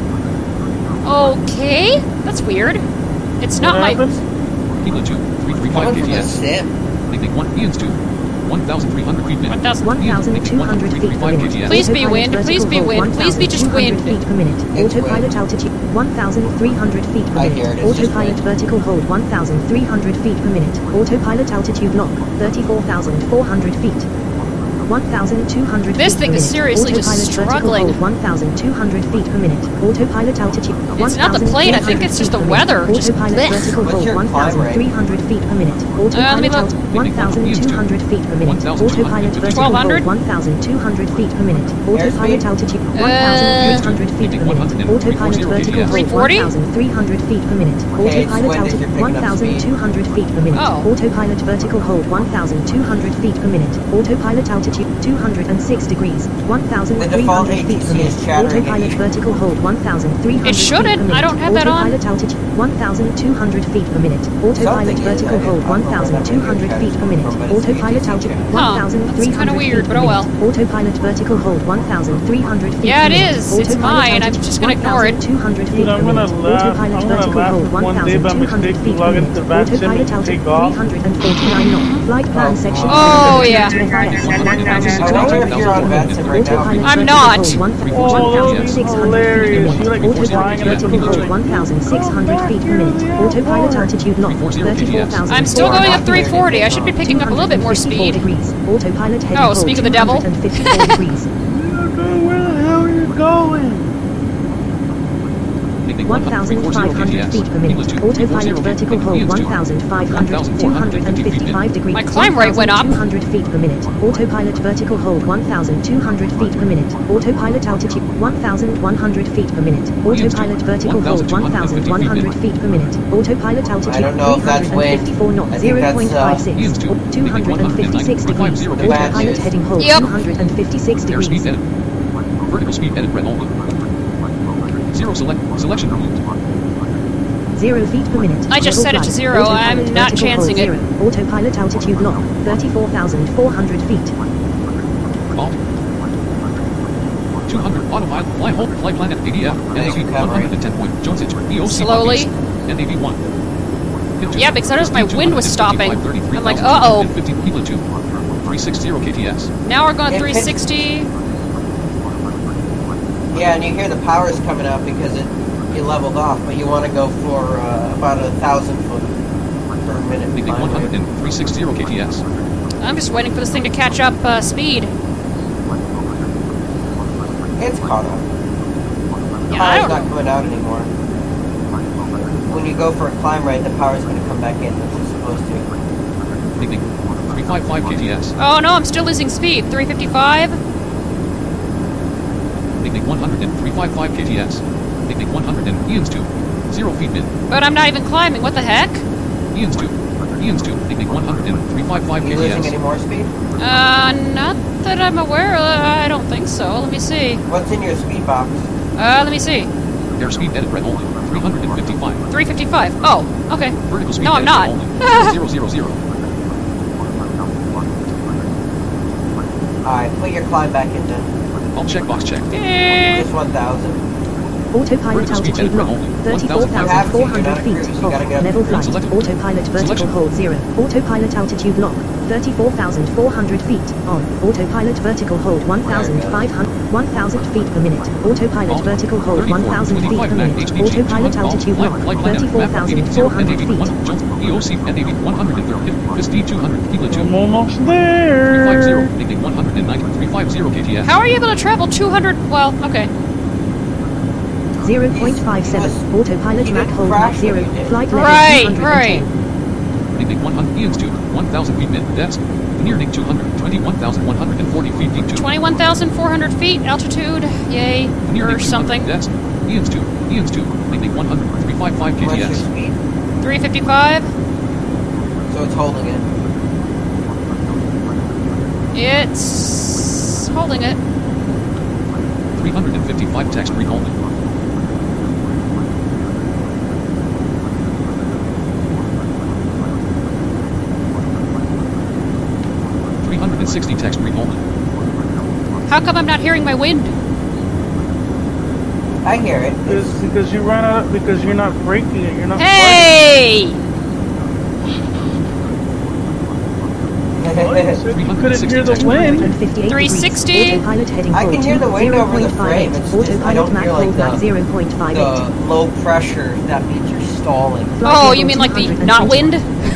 Okay, that's weird. It's not What my. happened? Hilo 2, 335 Coming from the KTS. sim. Nick 1, Ian's 2, 1,300 feet minute. 1,000. 1,200 feet per minute. Please be Autopilot wind, please be vertical wind, hold please be just 1,200 wind. feet per minute. It's Autopilot wind. altitude 1,300 feet per I minute. hear it, it's just Autopilot wind. vertical hold 1,300 feet per minute. Autopilot altitude lock 34,400 feet. 1,200 This feet thing per is minute. seriously just Autopilot vertical struggling. hold 1,200 feet per minute. Autopilot altitude. It's not the plane, I think it's just the weather. Just Autopilot blech. vertical What's hold your climb rate? 1,300 feet per minute. let me Autopilot look. alt 1,200 feet per minute. 1,200. Autopilot vertical 1,200? hold 1,200 feet per minute. Autopilot Airspeed? altitude 1,300 feet per minute. Autopilot vertical hold 340? 1,300 feet per minute. Okay, it's Autopilot when altitude you're picking up speed. 1,200 feet per minute. Oh. Autopilot vertical hold 1,200 feet per minute. Autopilot altitude 206 degrees. 1,300 feet per ATC is minute. chattering at Autopilot you. vertical hold 1,300 It shouldn't. feet per minute. I don't have that on. Autopilot altitude 1,200 feet per minute. Autopilot Something is, vertical I hold don't know what that 1,200 feet per minute. from, but it's Autopilot ATC altitude chatter. Huh, 1,300 that's kinda feet weird, per but oh minute. well. Autopilot vertical hold 1,300 feet Yeah, per it minute. is. It's Autopilot mine. I'm altitude just gonna ignore it. 1,200 feet Dude, per I'm gonna minute. laugh. Autopilot I'm gonna vertical laugh hold if one day by 1,200 mistake feet you per log minute. into Advanced Sim Autopilot and altitude take off. 349 knots. Flight plan section. Oh, yeah. FS. I wonder if you're on Vanson right now. Autopilot I'm vertical not. hold Oh, 1,600 feet hilarious. per You like minute. flying Autopilot in a vertical hold balloon. 1,600 feet per minute. Autopilot altitude lock 34,000. I'm still going at 340. I should be picking up a little bit more 254 speed. degrees. Autopilot heading Oh, hold speak of the devil. 254 degrees. Where the hell are you going? 1,500 feet per minute. Autopilot vertical hold 1,500. 255 degrees. My climb rate went up. 200 feet per minute. Autopilot vertical hold 1,200 feet per minute. Autopilot altitude 1,100 feet per minute. Autopilot vertical hold 1,100 feet per minute. Autopilot altitude I don't know if that's wind. 354 knots. I think that's, 0.56. 256 degrees. Autopilot heading hold Yep. 256 Airspeed degrees. edit. Vertical speed edit red only. Zero selection removed. 0 feet per minute. I just set it to Level 0. flight. I'm Autopilot not vertical chancing it. hold 0. Autopilot altitude lock 34,400 feet. Alt. 200 autopilot fly hold fly planet ADF NAV 110 point Jones Hitch EOC Slowly. NAV 1. Yeah, because I noticed my wind was stopping. I'm like, uh-oh. 15 kilo 2. 360 KTS. Now we're going 360. Yeah, and you hear the power's coming up because you leveled off, but you want to go for about 1,000 foot per minute. Maybe climb 100 rate. and 360 KTS. I'm just waiting for this thing to catch up speed. It's caught up. Yeah, I Power's don't not coming out anymore. When you go for a climb rate, the power's going to come back in, which it's supposed to. Maybe 355 KTS. Oh no, I'm still losing speed. 355. Maybe 100 and 355 KTS. Maybe 100 and Ian's 2. 0 feet mid. But I'm not even climbing. What the heck? Ian's 2. Ian's 2. Maybe 100 and 355 Are you losing any KTS. more speed? Not that I'm aware of. I don't think so. Let me see. What's in your speed box? Let me see. Airspeed edit red only. 355. 355. Oh, okay. Vertical speed No, I'm edit not. red only. 000. Alright, put your climb back in then. All checkbox checked. Eh. Just 1,000. Autopilot Vertical speed altitude edit red lock only. 34,400 feet. You gotta get up Level to flight. Selection. Autopilot vertical Selection. hold 0. Autopilot altitude lock 34,400 feet. On. Autopilot vertical hold 1,000 feet per minute. Autopilot Alt. vertical hold 34, 1,000 feet 25 per Mac minute. HBG, Autopilot 200 altitude Flight lock Planet 34,400 NAV 1 feet. Jones EOC NAV 130 Pisty 200 Kilo 2. I'm almost there. 350 maybe 190 350 KTS. How are you able to travel 200? Well, okay. 0.57. Autopilot He Mach didn't hold Mach crash 0. when you did. Flight level Right, 210. Maybe 100 Ian's 2 1,000 feet mid desk. Near Nick 200 21,140 feet deep 2. 21,400 feet altitude. Yay. Near Or Nick 200 something. desk. Ian's 2 maybe 100 355 What's your KTS. speed? 355. So it's holding it. It's holding it. 355 text read only. .360 text read only. How come I'm not hearing my wind? I hear it. Because you ran out. Because you're not braking it. You're not. Hey! You couldn't hear the wind. 258 360. degrees. Autopilot heading I hold can hear the wind over the frame. 0.58. It's just, I Autopilot don't Mach hear like hold Mach the 0.58. low pressure. That means you're stalling. Flight Oh, level you mean like the 220. not wind?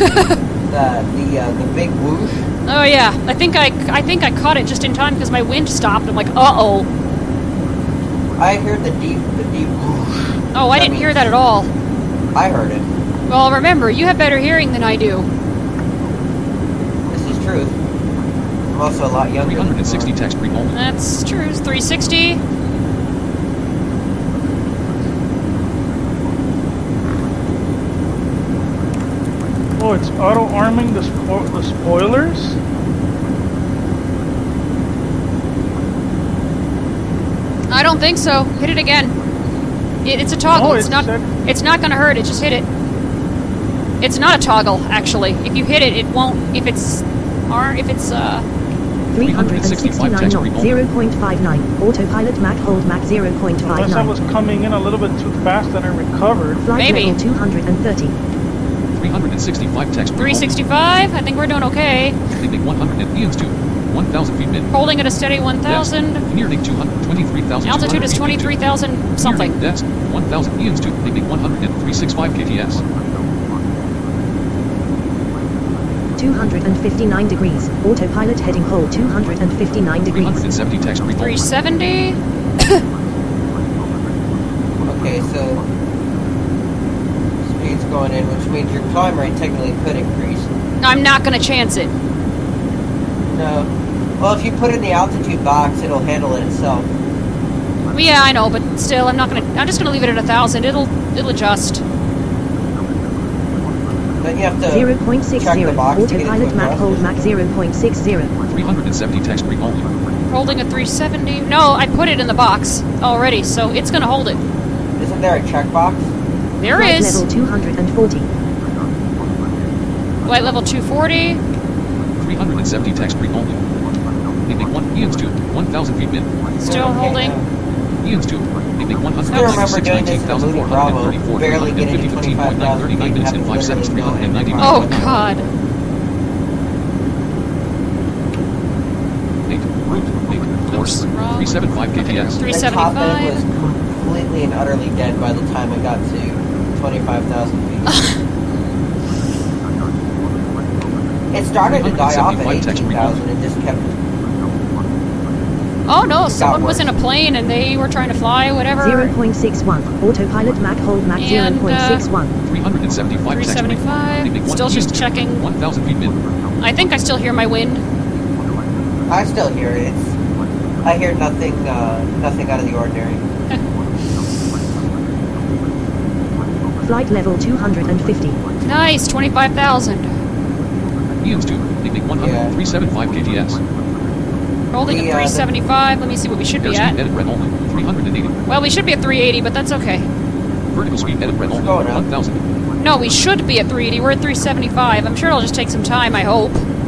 The big whoosh. Oh yeah, I think I caught it just in time because my wind stopped. I'm like, uh-oh. I heard the deep whoosh. Oh, I didn't hear that at all. I heard it. Well, remember, you have better hearing than I do. This is truth. I'm also a lot younger. 360 text read only. That's true. It's 360. Oh, it's auto arming the spoilers. I don't think so. Hit it again. It's a toggle. No, it's not. It's not going to hurt. It just hit it. It's not a toggle, actually. If you hit it, it won't. If it's 369 knots, 0.59. Autopilot Mach hold Mach Unless I was 0.59. coming in a little bit too fast and I recovered. Flight Maybe. level 230. 365 text read only. 365. I think we're doing okay. Maybe 100 and Ian's 2 1,000 feet mid. Holding at a steady 1,000. Nearing 223,000. Altitude is 23,000 something. Desk 1,000. Ian's 2. Leaving 103.65 kts. 259 degrees. Autopilot heading hold 259 degrees. 370 text recall. 370. Okay, so speed's going in, which means your climb rate technically could increase. I'm not gonna chance it. No. Well, if you put it in the altitude box, it'll handle it itself. Yeah, I know, but still, I'm just gonna leave it at 1,000. It'll adjust. Then you have to 0.60. check the box to get it to Autopilot Mach adjust hold it. Mach 0.60. 370 text recall. Holding at 370. No, I put it in the box already, so it's gonna hold it. Isn't there a checkbox? There Flight is. level 240. Flight level 240. 370 text recall. Leaving 1. Ian's 2. 1,000 feet mid. Still holding. Ian's 2. Leaving I still remember doing this in the Moody Bravo, 196,434. barely getting to 25,000 feet, 39 minutes and having 5 seconds. literally 390. Oh God. 8. Route. 8. Course. Wrong. 375 kts. The top end was 375. completely and utterly dead by the time it got to 25,000 feet. It started to die off at 18,000 and just kept... Oh no, someone was in a plane and they were trying to fly, whatever. 0.61. Autopilot Mach hold Mach And, 0.61. 375 text recall. 375. Leaving 1. Still just Ian's 2. checking. 1,000 feet mid. I think I still hear my wind. I still hear it. I hear nothing nothing out of the ordinary. Flight level 250. Nice, 25,000. Ian's 2. Leaving 100. Yeah. 375 kts. Holding at 375. Let me see what we should be Airspeed at. edit red only. 380. Well, we should be at 380, but that's okay. Vertical speed edit red only. going up. 1,000. No, we should be at 380. We're at 375. I'm sure it'll just take some time, I hope.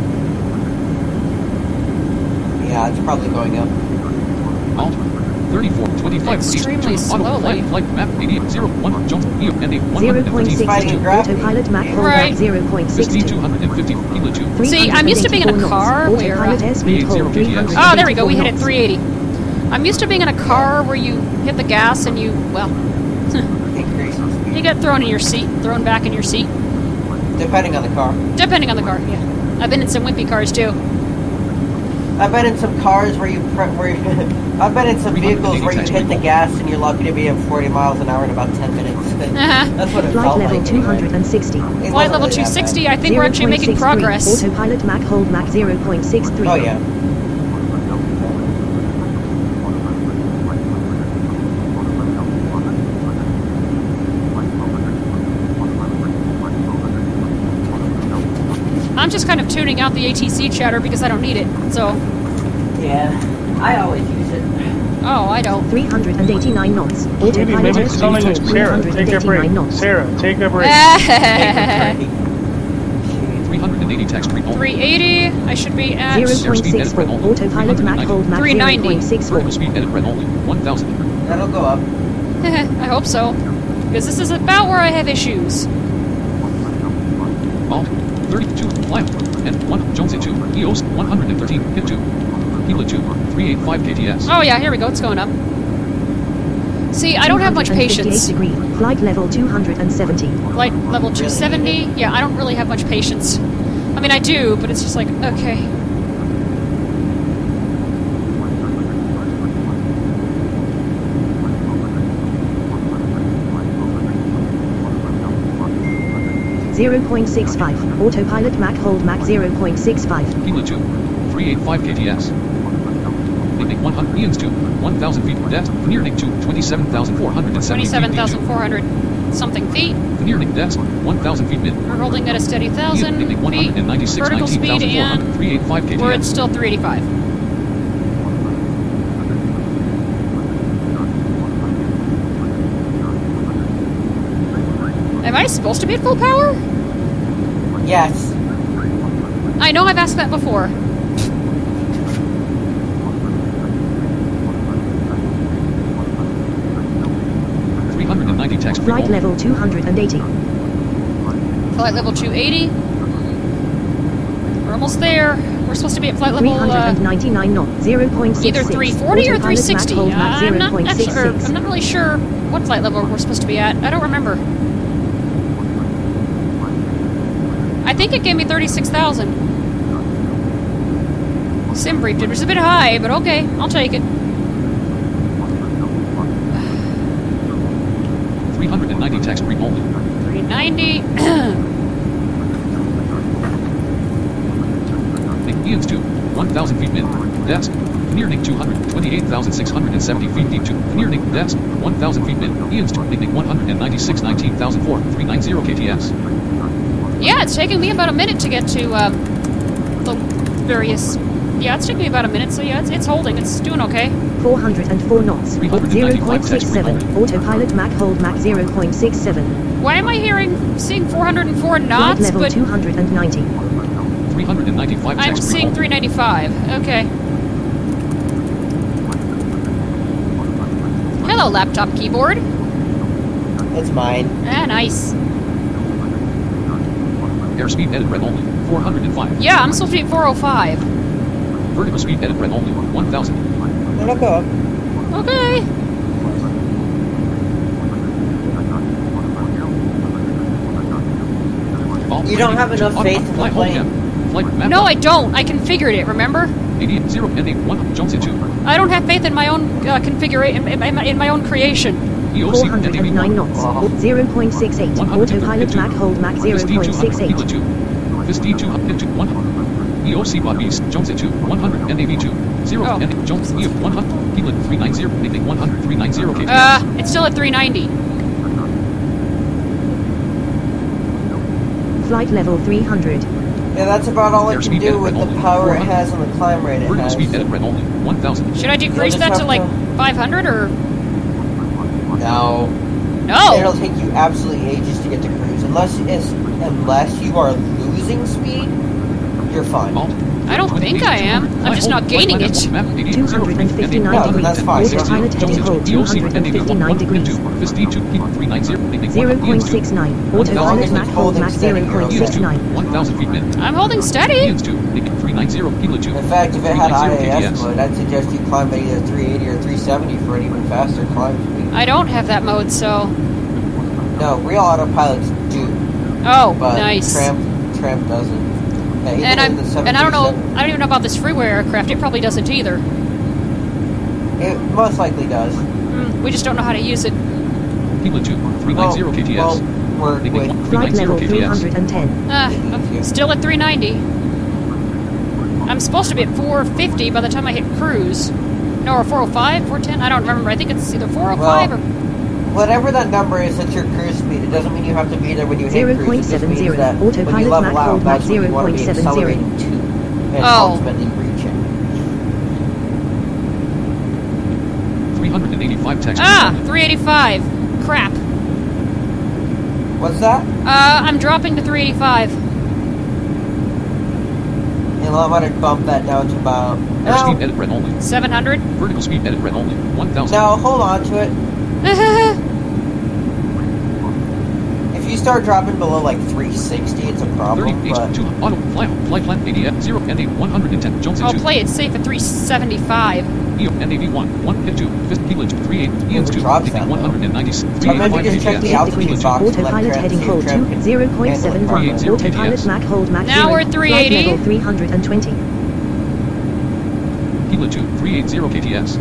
Yeah, it's probably going up. Alt. 34. 25. Extremely Auto slowly. flight map 88. 0. 1. Jones. EO. NA. 113. 0.62. Autopilot Mach hold Right. Mach 50. 0.62. 250. Hilo 2. See, I'm used to being in a 384 car knots. where, Autopilot airspeed hold 380 Oh, there we go. We hit at 384 380. I'm used to being in a car where you hit the gas and you, well, Increase in speed. you get thrown in your seat, thrown back in your seat. Depending on the car. Depending on the car, yeah. I've been in some wimpy cars too. I've been in some cars where I've been in some vehicles where you hit the gas and you're lucky to be at 40 miles an hour in about 10 minutes. That's what it Flight felt level like. 260. Anyway. It Flight wasn't level really that 260, I think we're actually making 0.63. progress. Autopilot Mach hold Mach 0.63. bad. Oh yeah. I'm just kind of tuning out the ATC chatter because I don't need it, so. Yeah. I always use it. Oh, I don't. 389 knots. Maybe Autopilot it's airspeed telling you, hold Sarah, take a 389 break. knots. Sarah, take a break. 380 text recall. 380, I should be at 0.64. Autopilot Mach hold Mach 390. 0.64. 0.64. Speed edit red only. 1,000. That'll go up. I hope so. Because this is about where I have issues. Alt. 32. Flight. And 1. Jones at 2. EOS. 113. Hit 2. Hilo 2. 385 kts. Oh yeah, here we go, it's going up. See, I don't have much 258 patience. degree. Flight level 270. Flight level 270, yeah, I don't really have much patience. I mean, I do, but it's just like, okay. Zero 0.65. Autopilot Mach hold Mach 0.65. Hilo 2. 385 kts. Leaving 100. Ian's 2. 1,000 feet. Desk. Nearing to 27,470 27,400 something feet. Nearing desk. 1,000 feet mid. We're holding at a steady 1,000 Leaving feet. 196. Vertical speed 19,400. and 385 kts. we're at still 385. Am I supposed to be at full power? Yes. I know I've asked that before. Text Flight level 280. Flight level 280. We're almost there. We're supposed to be at flight level 399 knots, 0.66. either 340 or Autopilot 360. Mach hold Mach I'm not 0.66. I'm not really sure what flight level we're supposed to be at. I don't remember. I think it gave me 36,000. Sim briefed it was a bit high, but okay, I'll take it. 390 text brief only. 390. Ian's 2, 1,000 feet min. Desk. Nearning 228,670 feet deep 2. Nearning desk. 1,000 feet min. Ian's 2. Nickning 196, 19,004. 390 KTS. Yeah, it's taking me about a minute to get to the various. Yeah, it's taking me about a minute, so yeah, it's holding. It's doing okay. 404 knots, 395 text brief 0.67. only. Autopilot Mach hold Mach 0.67. Why am I seeing 404 Flight knots, level but 290. 395 I'm text brief seeing only. 395. Okay. Hello, laptop keyboard. It's mine. Ah, nice. Airspeed edit red only. 405. Yeah, I'm supposed to be at 405. Vertical speed edit red only. 1,000. It'll go up. Okay. You don't have enough faith in the Flight plane. hold Flight map. No, I don't. I configured it, remember? 80, 0, ending 1, Johnson 2. I don't have faith in my own configuration, in my own creation. EOC, 409 knots, 0.68. Autopilot Mach hold Mach 0.68. 200, 100. EOC Bob East, Johnson 2, 100, NAV 2, 0, Oh. and Jones, EO 100, Healing 390, anything 100, 390 KTS. It's still at 390. Flight level 300. Yeah, that's about all it can Airspeed do edit with red the only. power it 400. has and the climb rate it Vertical has. speed edit red only, 1,000. Should I decrease just that to have like to- 500 or No. no? It'll take you absolutely ages to get to cruise. Unless you are losing speed, you're fine. I don't think I am. I'm just not gaining it. 259 degrees. that's fine. Autopilot heading hold 259 degrees. 0.69. Autopilot Mach hold Mach 0.69. 1,000 feet min. I'm holding steady. Ian's 2, 390, Kilo 2. In fact, if it had 390 IAS KTS. mode, I'd suggest you climb at either 380 or 370 for an even faster climb speed. I don't have that mode, so. No, real autopilots do, Oh, but nice. Tramp doesn't. Yeah, even And in I'm the and I don't know. 737, I don't even know about this freeway aircraft. It probably doesn't either. It most likely does. We just don't know how to use it. Kilo 2, 390 KTS. Well, we're with Flight level 390 KTS. 310. I'm still at 390. I'm supposed to be at 450 by the time I hit cruise. No, or 405, 410. I don't remember. I think it's either 405 or. whatever that number is, that's your cruise speed. It doesn't mean you have to be there when you hit cruise. It just means 0.70. that when you Autopilot level Mach out, hold that's Mach when you want to be 0.70. accelerating to and Oh. ultimately reaching. 385 text. 385. Crap. What's that? I'm dropping to 385. And I'm going to bump that down to about... Airspeed edit red only. 700. Vertical speed edit red only, 1,000. No, hold on to it. If you start dropping below like 360, it's a problem, 30 but... H2 auto flight plan ADF 0 NA 110 Jones I'll 2. play it safe at 375. EO NAV 1 1 hit 2 fist Kilo 2 38 Ian's 2 drops taking that, 196 Or maybe 385 just check the KTS. altitude box and let Autopilot Tramp heading see hold if Tramp can 0.71. handle it. Autopilot Mach hold Mach Now 0. we're at 380. Flight level 320. Kilo 2 380 KTS.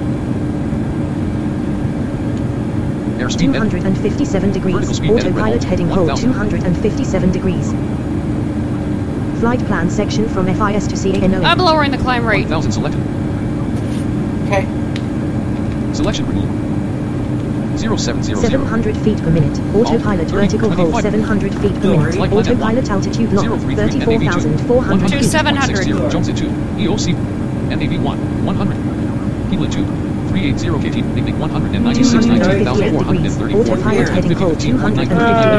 Airspeed edit 257 degrees. Vertical speed edit red Autopilot only, heading hold 1,000. 257 degrees. Flight plan section from FIS to CANO. I'm lowering the climb rate. 1,000 selected. Okay. Selection removed. 0700. 700 feet per minute. Autopilot 30, vertical hold 25. 700 feet per minute. Flight plan Autopilot altitude log 033 34,400 To feet. 700. Jones 2 EOC NAV 1 100 Kilo 2 380 KT Nicknick 196 258 degrees. 19,434 Autopilot heading hold 258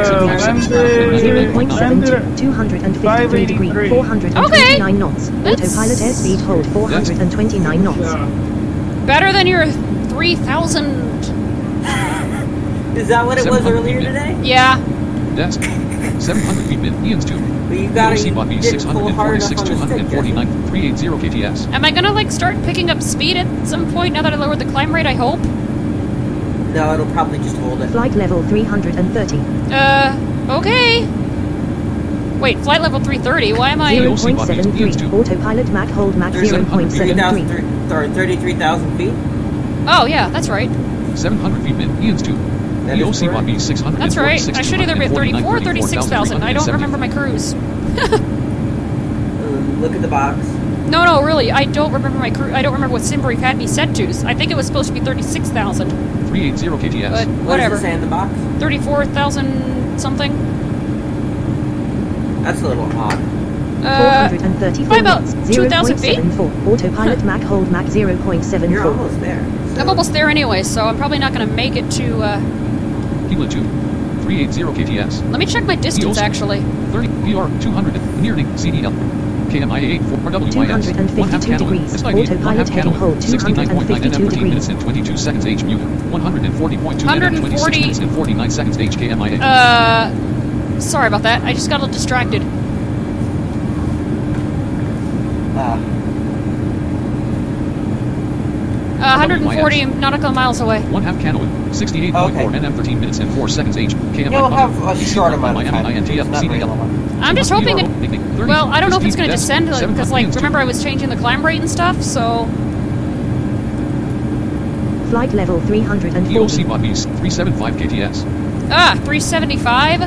0.70. 253 degree. 429 knots. Autopilot airspeed hold 429 knots. Better than your 3,000. Is that what it was earlier today? Yeah. Desk. 700 feet mid. Ian's 2. But you gotta EOC bot B didn't pull hard enough 646, on the stick, 249, 380 KTS. Am I gonna, like, start picking up speed at some point now that I lowered the climb rate, I hope? No, it'll probably just hold it. Flight level 330. Okay. Wait, flight level 330, why am I... 0.73. Autopilot Mach hold Mach 0.73. 33,000 feet? Oh, yeah, that's right. 700 feet mid. Ian's 2. That is EOC bot B 646, That's right. I should either be at 34 or 36,000. I don't remember my cruise. Look at the box. No, really, I don't remember my cruise. I don't remember what Simbrief had me set to. I think it was supposed to be 36,000. 380 KTS. But What whatever. does it say in the box? 34,000 something. That's a little odd. 434 by about knots. 2,000 feet? 0.74. Autopilot Mach hold Mach 0.74. You're almost there. I'm almost there anyway, so I'm probably not going to make it to... Hela 2. 380 KTS. Let me check my distance, EOC. actually. 30 PR 200 nearing CDL. KMIA 8 4 RWIS 252 degrees. Autopilot heading hold 252 15 minutes and 22 seconds HMU 140.2 26 minutes and 49 seconds HKMIA. Sorry about that. I just got a little distracted. 140 nautical miles away. 1/2 canoe 68.4 NM 13 minutes and 4 seconds HKMIA. You'll have a short amount of time. It's not very long. I'm just hoping it... Well, I don't know if it's going to descend, because, like, remember I was changing the climb rate and stuff, so... Flight level 340. EOC bot B 375 KTS. 375?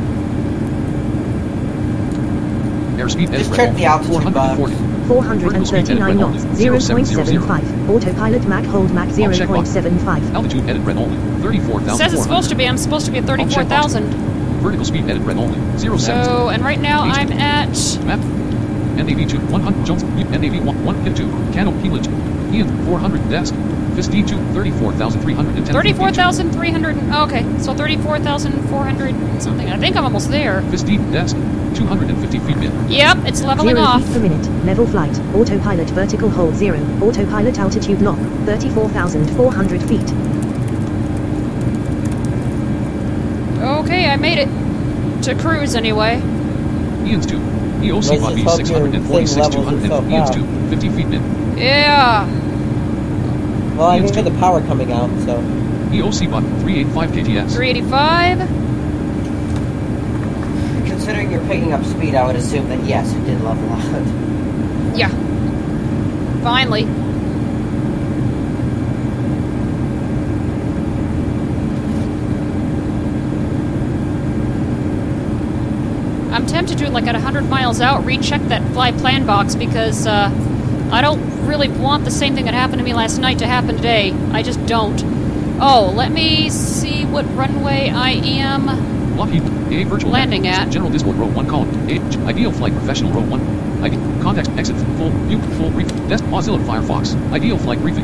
Airspeed Just check the altitude box. 439 knots. 0.75. Autopilot Mach hold Mach 0.75. Altitude edit red only. 34,000. Says it's supposed to be. I'm supposed to be at 34,000. Vertical speed edit red only. 0.7. So, and right now I'm at... Map. NAV 2 100 Jones. NAV 1 hit 2. Cano Helix. Ian 400 desk. FISD 2 34,310. 34,300. Okay, so 34,400 something. I think I'm almost there. FISD desk. 250 feet mid. Yep, it's leveling 0 off. feet per minute. Level flight. Autopilot vertical hold 0. Autopilot altitude knock. 34,400 feet. Okay, I made it. To cruise anyway. Ian's 2. EOC bot B 646 200. Ian's 2. 50 feet mid. Yeah. Well, I can hear the power coming out, so... EOC bot 385 KTS. 385. Considering you're picking up speed, I would assume that yes, it did level out. Yeah. Finally. I'm tempted to, like, at 100 miles out, recheck that fly plan box because I don't really want the same thing that happened to me last night to happen today. I just don't. Oh, let me see what runway I am Lockheed, A virtual landing at. General Discord row 1 column. Ideal flight professional row 1. Context exit full view full brief. Mozilla Firefox. Ideal flight briefing.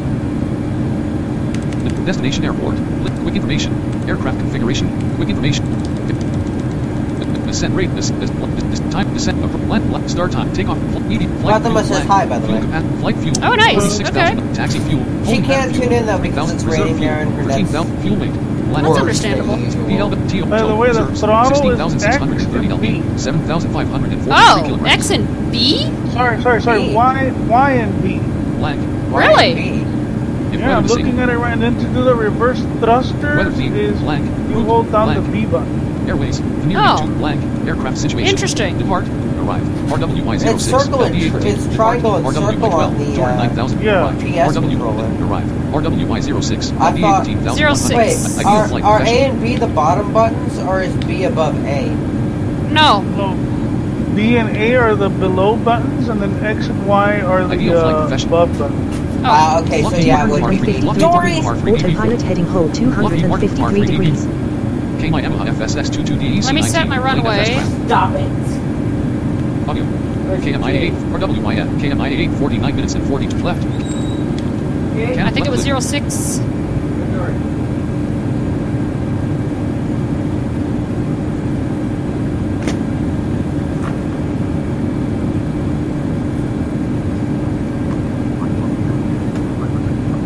Destination airport. Quick information. Aircraft configuration. Quick information. Descent rate. Time descent. Start time. Takeoff. Fatima says hi, by the way. Flight fuel. Oh, nice. Okay. Taxi fuel. She can't tune in though because it's raining there and her net's... 13,000 fuel weight. That's understandable. By the way, the throttle is X and B. 7,540 Oh, kilograms. X and B? Sorry. B. Y and B. Blank. Really? If Yeah, I'm weather looking at it right, and then to do the reverse thrusters Weather feed, is blank, you route, hold down blank. the B button. Airways. Near Oh. to blank. Aircraft situation. Interesting. Depart. Arrive. RWI 06. It's circle and it's triangle and RWI circle 12. on the, Jordan 9,000. yeah. Arrive. PS controller. Arrive. RWI 06. I thought- 06. Wait, Ideal flight are A professional. and B the bottom buttons, or is B above A? No. So B and A are the below buttons, and then X and Y are Ideal flight the professional. above buttons. Oh. Okay, so yeah, it would be B. 253 Sorry! degrees. Autopilot heading hold 253 degrees. KMI Yamaha FSS 22D. Let me set my runway. Stop it! Audio. KMI 8. RWI KMI 8. 49 minutes and 42 left. I think it was 06.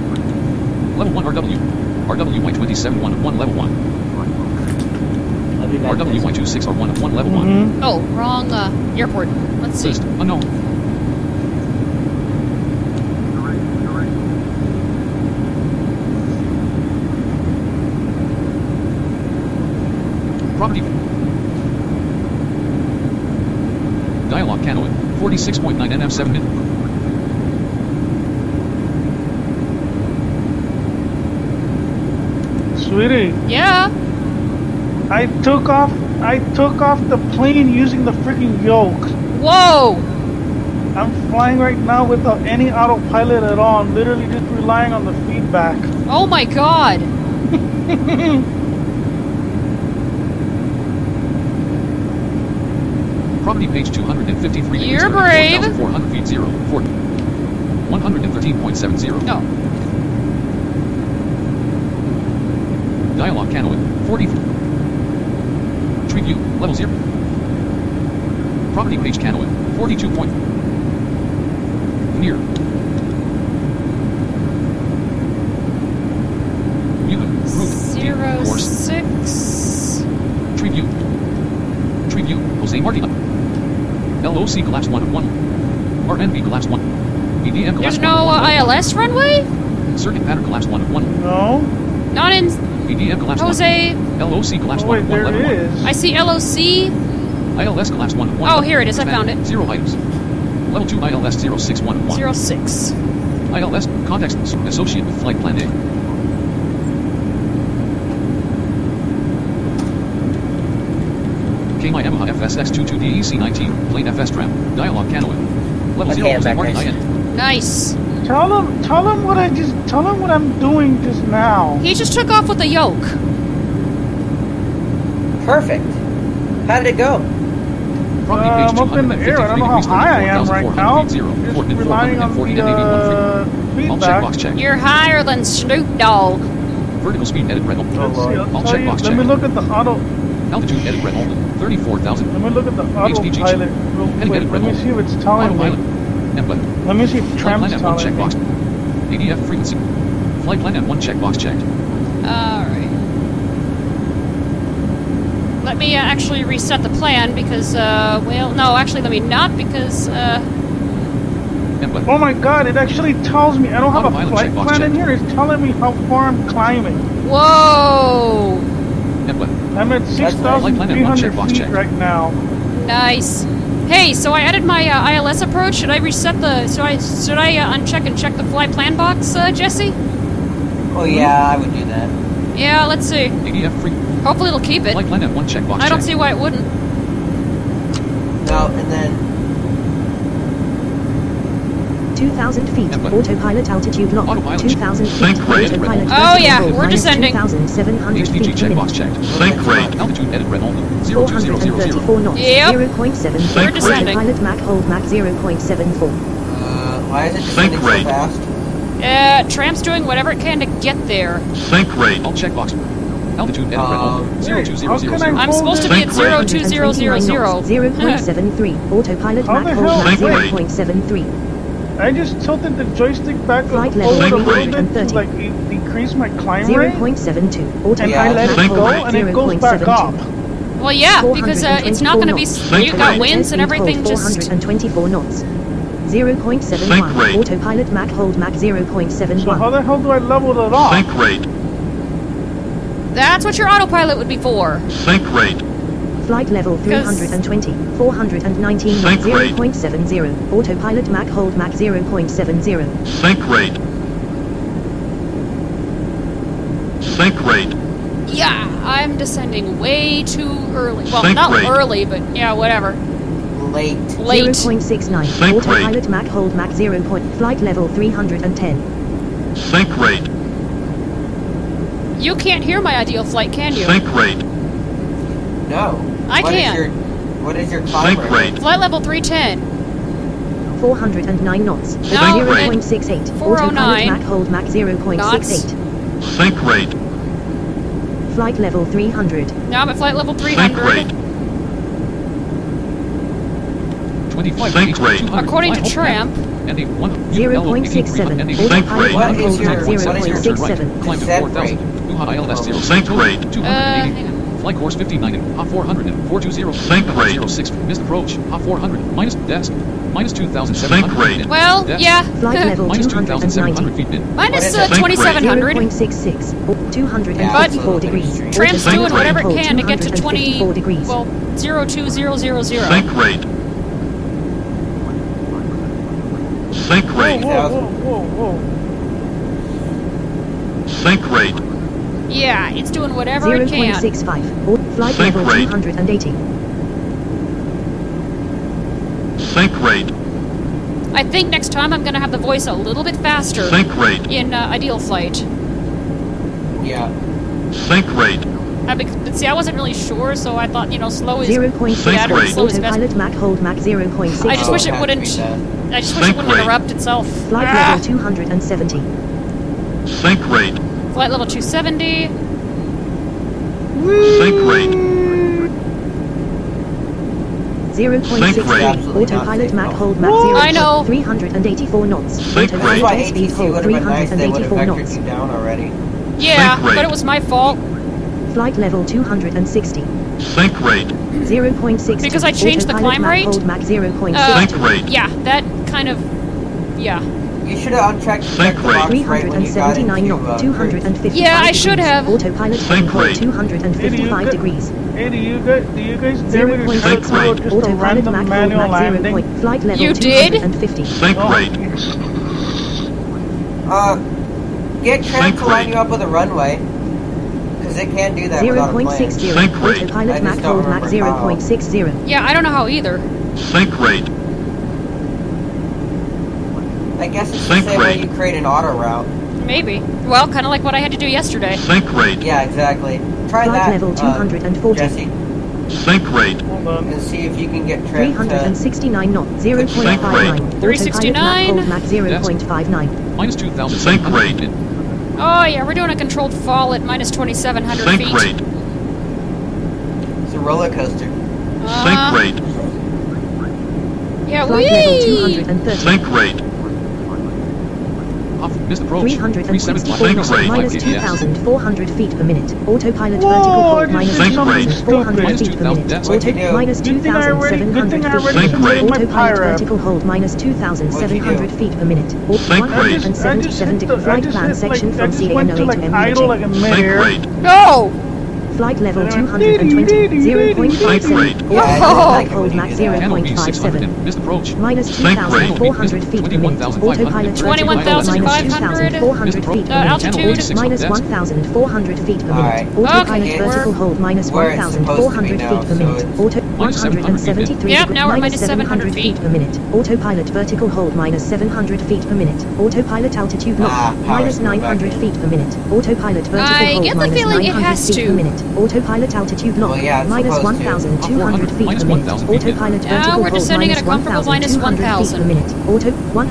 Level 1 RW. RWI 2711 level 1. You got this. RWY26R1 level 1. Mm-hmm. Oh, wrong airport. Let's see. List unknown. Property. Dialogue canoe. 46.9 NF7 min. Sweetie, Yeah. I took off the plane using the freaking yoke. Whoa. I'm flying right now without any autopilot at all. I'm literally just relying on the feedback. Oh my god. Property page 253. You're brave. 4,400 feet 0. 4. 113.70. No. Dialogue canoe. 43. Tree view. Level 0. Property page canoe. 42 point. Near. Newman. Route. Course. 06. Tree view. Tree view. Jose Marti. LOC collapse 1 of 1. RNB collapse 1. BDM collapse There's 1 of no 1. ILS runway? Circuit pattern collapse 1 of 1. No? Not in BDM collapse 1. Jose. LOC collapse Oh, 1 wait, of 1 there level 1. is. I see LOC. ILS collapse 1 of 1. Oh, here it is. I found it. 0 items. Level 2 ILS 061 of 1. 06. ILS context associate with flight plan A. KMI Yamaha FSX22 DEC19 plane FS tram dialogue canoe level Okay, 0 I'm Jose back, Marti guys. IN. Nice. Tell him what I'm doing just now. He just took off with the yoke. Perfect. How did it go? Property page I'm up in the air. I don't know how 253 high I am right now. feet 0 Just Fort and relying on 440 the and 81 uh, All feedback. checkbox checked. You're higher than Snoop Dogg. Vertical speed edit red Let's see, All I'll tell you, checkbox let me checked. look at the auto. Altitude edit red 34,000. Let me look at the autopilot real Heading quick. edit Let red me see if it's telling Autopilot. me. Input. Let me see if Flight Tram's plan at 1 telling checkbox. me. ADF frequency. Flight plan at 1 checkbox checked. Alright. Let me actually reset the plan because, well, no, actually let me not because, Input. Oh my god, it actually tells me. I don't have a Autopilot flight checkbox plan in checked. here. It's telling me how far I'm climbing. whoa! Input. I'm at Flight plan at 1 6,300 checkbox feet checked. right now. Nice. Hey, so I added my ILS approach. Should I reset the, should I uncheck and check the flight plan box, Jesse? Oh yeah, I would do that. Yeah, let's see. ADF free. Hopefully it'll keep it. Flight plan at 1 checkbox I don't checked. see why it wouldn't. No, and then 2,000 feet. Input. Autopilot altitude lock. Autopilot. 2,000 feet. Sync rate. Autopilot Oh, vertical yeah, hold we're minus descending. 2,700 HPG feet per checkbox minute. checked. Sync rate. Altitude edit red 02000. 434 knots. Yep. 0.7. We're descending. Autopilot Mach hold Mach 0.74. why is it descending so rate. fast? Tramp's doing whatever it can to get there. Sync rate. All checkbox. Altitude edit red Hey, 02000. I'm supposed to be at 02000. 0.73. Autopilot How Mach the hold hell? Mach Sync rate. 0.73. I just tilted the joystick back Flight a level little bit 330. to like decrease my climb rate. 0.72. And Autopilot I let Mach it Sync go, rate. and it goes back up. Well, yeah, because it's not going to be. You've got winds and everything. Just 424 knots. 0.71. Sync rate. Autopilot Mach hold Mach So how 0.71. the hell do I level it off? Sync rate. that's what your autopilot would be for. Sync rate. Flight level 320. 419 Sync rate. 0.70. Autopilot Mach hold Mach 0.70. Sync rate. Sync rate. Yeah, I'm descending way too early. Well, Sync not rate. early, but yeah, whatever. Late. Late. 0.69. Sync Autopilot Mach hold Mach 0. Flight level 310. Sync rate. You can't hear my ideal flight, can you? Sync rate. No. I What is can. What is your climb Sync rate. Flight level 310. 409 knots. No, 0.68. 409 Autopilot Mach hold Mach 0.68. Sync rate. Flight level 300. Now I'm at flight level Sync 300. rate. 25 Sync rate. According to Tramp. And a 1 0.67. Sync Autopilot rate. Mach What is hold your- Mach what is your 0.67. Climb to descent 4,000. rate? ILS 0. Sync rate. 280. Hang on. Flight course 59 in Hop 400 and 420. Sync rate. 06. Missed approach. Hop 400. Minus desk. Minus 2,700 Sync rate. feet. Well, Desk. yeah. Flight level Minus 2,700 290. feet min. Minus Sync rate. 2,700. 0.66. 254 degrees. Tramp's Sync doing whatever it rate. can to get to 254 degrees. 02000. Sync rate. Sync rate. Whoa. Sync rate. Yeah, it's doing whatever it can. 0.65. Flight Sync level rate. 280. Sync rate. I think next time I'm going to have the voice a little bit faster Sync rate. in Ideal Flight. Yeah. Sync rate. But see, I wasn't really sure, so I thought, slow is... 0.6. Sync rate. Slow is best. Autopilot Mach hold Mach 0.6. I just wish it has to wouldn't... be that. I just wish it Sync wouldn't rate. interrupt itself. Flight Ah! level 270. Sync rate. Flight level 270. Sync rate. 0.68. Sync rate. Autopilot Mach hold Mach Whoa. 0. I know. 384 knots. Sync Autopilot rate. That's why top speed ATC hold would have been nice. They would have 384 vectored knots. you down already. Yeah, Sync rate. but it was my fault. Flight level 260. Sync rate. 0.6. Because I changed the climb rate? Hold Mach 0.6. Sync rate. Yeah, that kind of... Yeah. You should have unchecked Sync the rate. box right when you got 379 into knots. cruise. 255 Yeah, I should degrees. have. Autopilot Sync heading hold rate. 255 degrees. Hey, do you guys dare me to try to Sync do rate. just a Autopilot random Mach hold manual Mach 0. landing? Flight level You did? 250. Sync rate. Get Tram Sync to line rate. you up with a runway. Because it can't do that without a plan. 0.60. Sync rate. I Autopilot just Mach don't hold Mach remember how. 0.60. Yeah, I don't know how either. Sync rate. I guess it's Sync the same way rate. you create an auto route. Maybe. Well, kind of like what I had to do yesterday. Sync rate. Yeah, exactly. Try Flight that, level 240. Jesse, Sync rate. Hold on. and see if you can get Tram to... 369 knots. Sync 0.59. rate. Autopilot 369. Mach hold Mach 0.59. Minus Sync 2,700 rate. feet min. Oh, yeah, we're doing a controlled fall at minus 2,700 Sync feet. rate. It's a roller coaster. Sync rate. Yeah, Flight level whee! 230. Sync rate. Off. Missed approach. 364 Sync knots. rate. Minus GPS. 2,400 feet per minute. Autopilot Whoa, vertical I hold just minus did something 2,400 stupid. feet per minute. That's what you do. Minus Good thing I already 2,700 feet per submitted Sync rate. minute. my Autopilot pirate. vertical hold minus 2,700 feet per minute. Sync rate. 177 degree flight plan section from I just went to CA08 like to idle like a MUJ. Sync midair. rate. No! Flight level Sync 220. 0.57. rate. Yeah, I Oh. don't like it Hold when you Mach do that. Channel B 600 0.57. and missed approach. Minus Sync rate. 2,400 feet per minute. 21,500. Autopilot vertical hold minus 21,500. 2,400 feet per minute. Altitude. Minus 1,400 feet per Alright. minute. Autopilot Okay, vertical hold minus where it's supposed to be 1,400 now, feet per so minute. it's- Auto Minus 173 Yep, degree- now we're minus minus 700 feet per minute. Autopilot vertical hold minus 700 feet per minute. Autopilot altitude lock power minus screw back 900 in. feet per minute. Autopilot vertical I hold get the minus feeling it 900 has feet to. per minute. Autopilot altitude lock Well, yeah, it's minus supposed to. 1,200 feet Minus per minute. 1,000 feet. Autopilot Now vertical we're hold descending at a minus comfortable minus 1,200 feet per 1,000. minute. Auto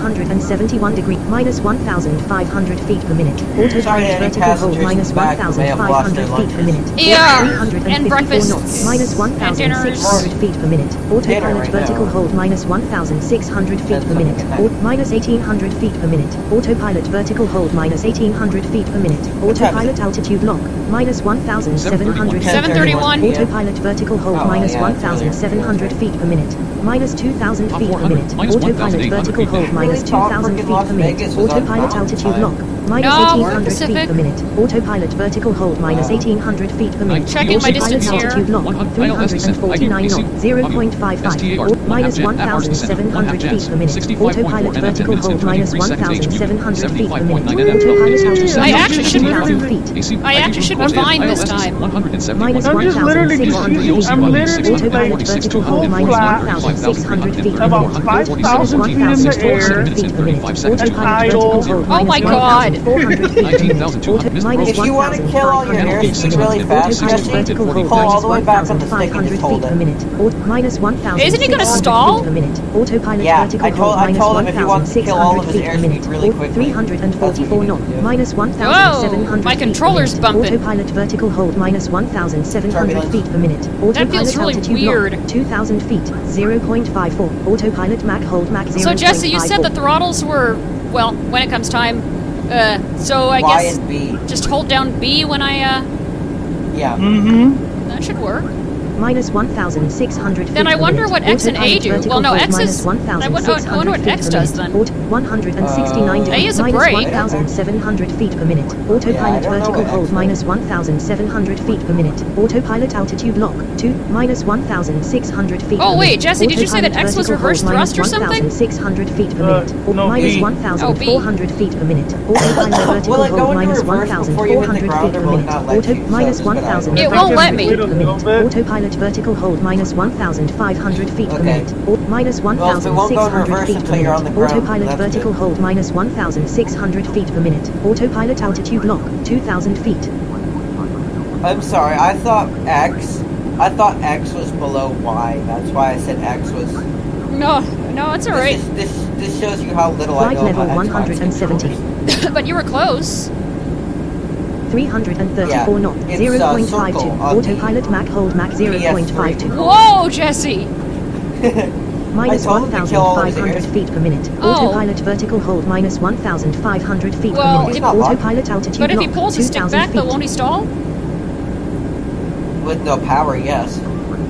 171 degree minus 1,500 feet per minute. Sorry to Autopilot any vertical hold passengers minus in the back who may have lost 1,500 their feet per minute. Yeah, 354 and breakfast. knots minus And dinners. 1,600 feet per minute. Autopilot right vertical now. hold minus 1,600 feet That's per minute. something like that. Minus 1,800 feet per minute. Autopilot vertical hold minus 1,800 feet per minute. Autopilot altitude lock minus 1,700 feet per minute. 731. Autopilot vertical hold Oh, minus yeah, it's really 1,700 feet per minute. Minus 2,000 Top feet per 400, minute. minus Autopilot 1,800 vertical feet. hold minus Really thought 2,000 feet freaking Las per minute. Vegas was on Autopilot mountain altitude time. lock minus No, we're 1,800 feet Pacific. per minute. Autopilot vertical hold minus 1,800 feet per minute. Checking my Autopilot distance here. altitude lock 349 knots 0.55. Minus 1,700 feet per minute. Autopilot vertical hold minus 1,700 feet per minute. Autopilot altitude I lock actually should be 2,000 feet. I actually should be fine this time. Minus I'm just literally 1,600 feet. I'm literally Autopilot like vertical hold minus 1,600 feet per about minute. 5,000 feet in the air. 1,400 feet per minute. And Autopilot idle. vertical hold Oh my minus God. 1,400 feet per minute. Minus If you want to kill all your 1,500 feet airspeed per really minute. fast, Autopilot Jesse, vertical hold pull all minus the way back on the stick and 1,500 just hold feet per it. minute. Minus 1,600 Isn't he gonna feet stall? per minute. Autopilot Yeah, vertical I told- hold I minus told him if he wants to kill all of his 1,600 feet per airspeed minute. really quickly, 344 knots. do. Minus 1,700 my feet per controller's minute. bumping. Autopilot vertical hold minus 1,700 Turbulence. feet per minute. Autopilot feels really altitude weird. lock 2,000 feet. 0.54. Autopilot Mach hold Mach 0.54. So Jesse, you said the throttles were, well, when it comes time. So I Y guess and B. just hold down B when I Yeah. Mm-hmm. That should work. Minus 1,600 feet Then I per wonder minute. what X and A Autopilot do. vertical Well, no, hold X minus is... I wonder what X does then. 169 degrees. A is a minus brake. 1,700 feet per minute. Autopilot don't know vertical what hold X minus 1,700 feet per minute. Autopilot altitude lock 2 minus 1,600 feet per Oh, wait, minute. Jesse, did you say that Autopilot X was vertical reverse hold minus thrust or something? 1,600 feet per minute. no, minus B. 1,400 feet per minute. Autopilot vertical Will it go hold into minus reverse before you hit the 1,400 ground, feet or per will it minute. not let you? Minus So it's good. 1,000. It won't let me. feet per minute. Little bit. Autopilot vertical hold minus 1,500 feet per Okay. minute. Minus Well, if it won't go in 1,600 reverse feet per until you're on the minute. ground, Autopilot that's vertical good. hold minus 1,600 feet per minute. Autopilot altitude lock 2,000 feet. I'm sorry, I thought X was below Y. That's why I said X was... No, it's alright. This shows you how little I Flight know level about Xbox 170. controllers. But you were close. 334 Yeah, knot. it's, 0.52. circle on Autopilot Mach hold Mach 0.52. Whoa, Jesse! Minus I told him to kill all his 1,500 ears. feet per minute. Oh. Autopilot vertical hold minus 1,500 feet Well, per minute. He's not locked. Autopilot altitude But if he lock pulls his stick 2,000 back, though, feet. won't he stall? With no power, yes.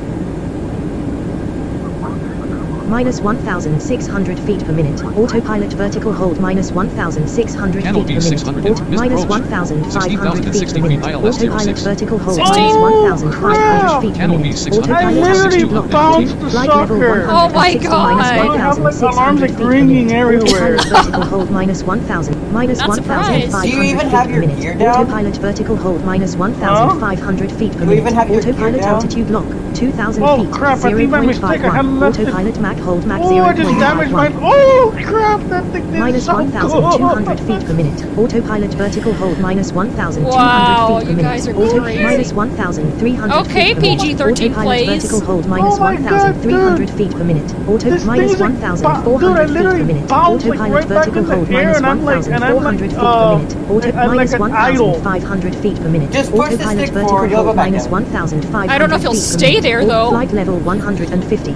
Minus 1,600 feet per minute. Autopilot vertical hold minus 1,600 Channel feet per B600 minute. missed Minus approach. 1,500 feet 60,060 per minute. feet, ILS Autopilot 06. vertical hold 16. minus 1,500 feet per Channel minute. B600. Autopilot I literally altitude lock bounced the flight level sucker. 160 Oh my minus God. I have like 1,600 alarms feet like per ringing minute. everywhere. Autopilot vertical hold minus 1,000 minus Not surprised. 1,500 Do you even feet have per your minute. gear down? Autopilot vertical hold minus 1,500 feet per Do you minute. even have your gear Autopilot down? altitude lock 2,000 Oh, feet. crap, I think by mistake I had 0.51. left it. Autopilot Mach hold Mach Oh, I just damaged my... 0.51. Oh, crap, that thing did Minus so 1,200 good. feet per minute. Autopilot vertical hold minus 1,200 Wow, feet per you minute. guys are Auto- crazy. minus 1,300 Okay, feet per minute. PG-13 Autopilot plays. vertical hold minus Oh my God, 1,300 dude. feet per minute. Auto This minus thing's like 1,400 dude, I feet literally per minute. bounced like Autopilot right back vertical in the hold air, minus and I'm like 1,400 feet per minute. Auto I'm minus like an idol. 1,500 feet per minute. Just push the Autopilot stick vertical forward, you'll go hold back minus down. 1,500 I don't know if he'll feet per stay minute. there, though. Flight level 150.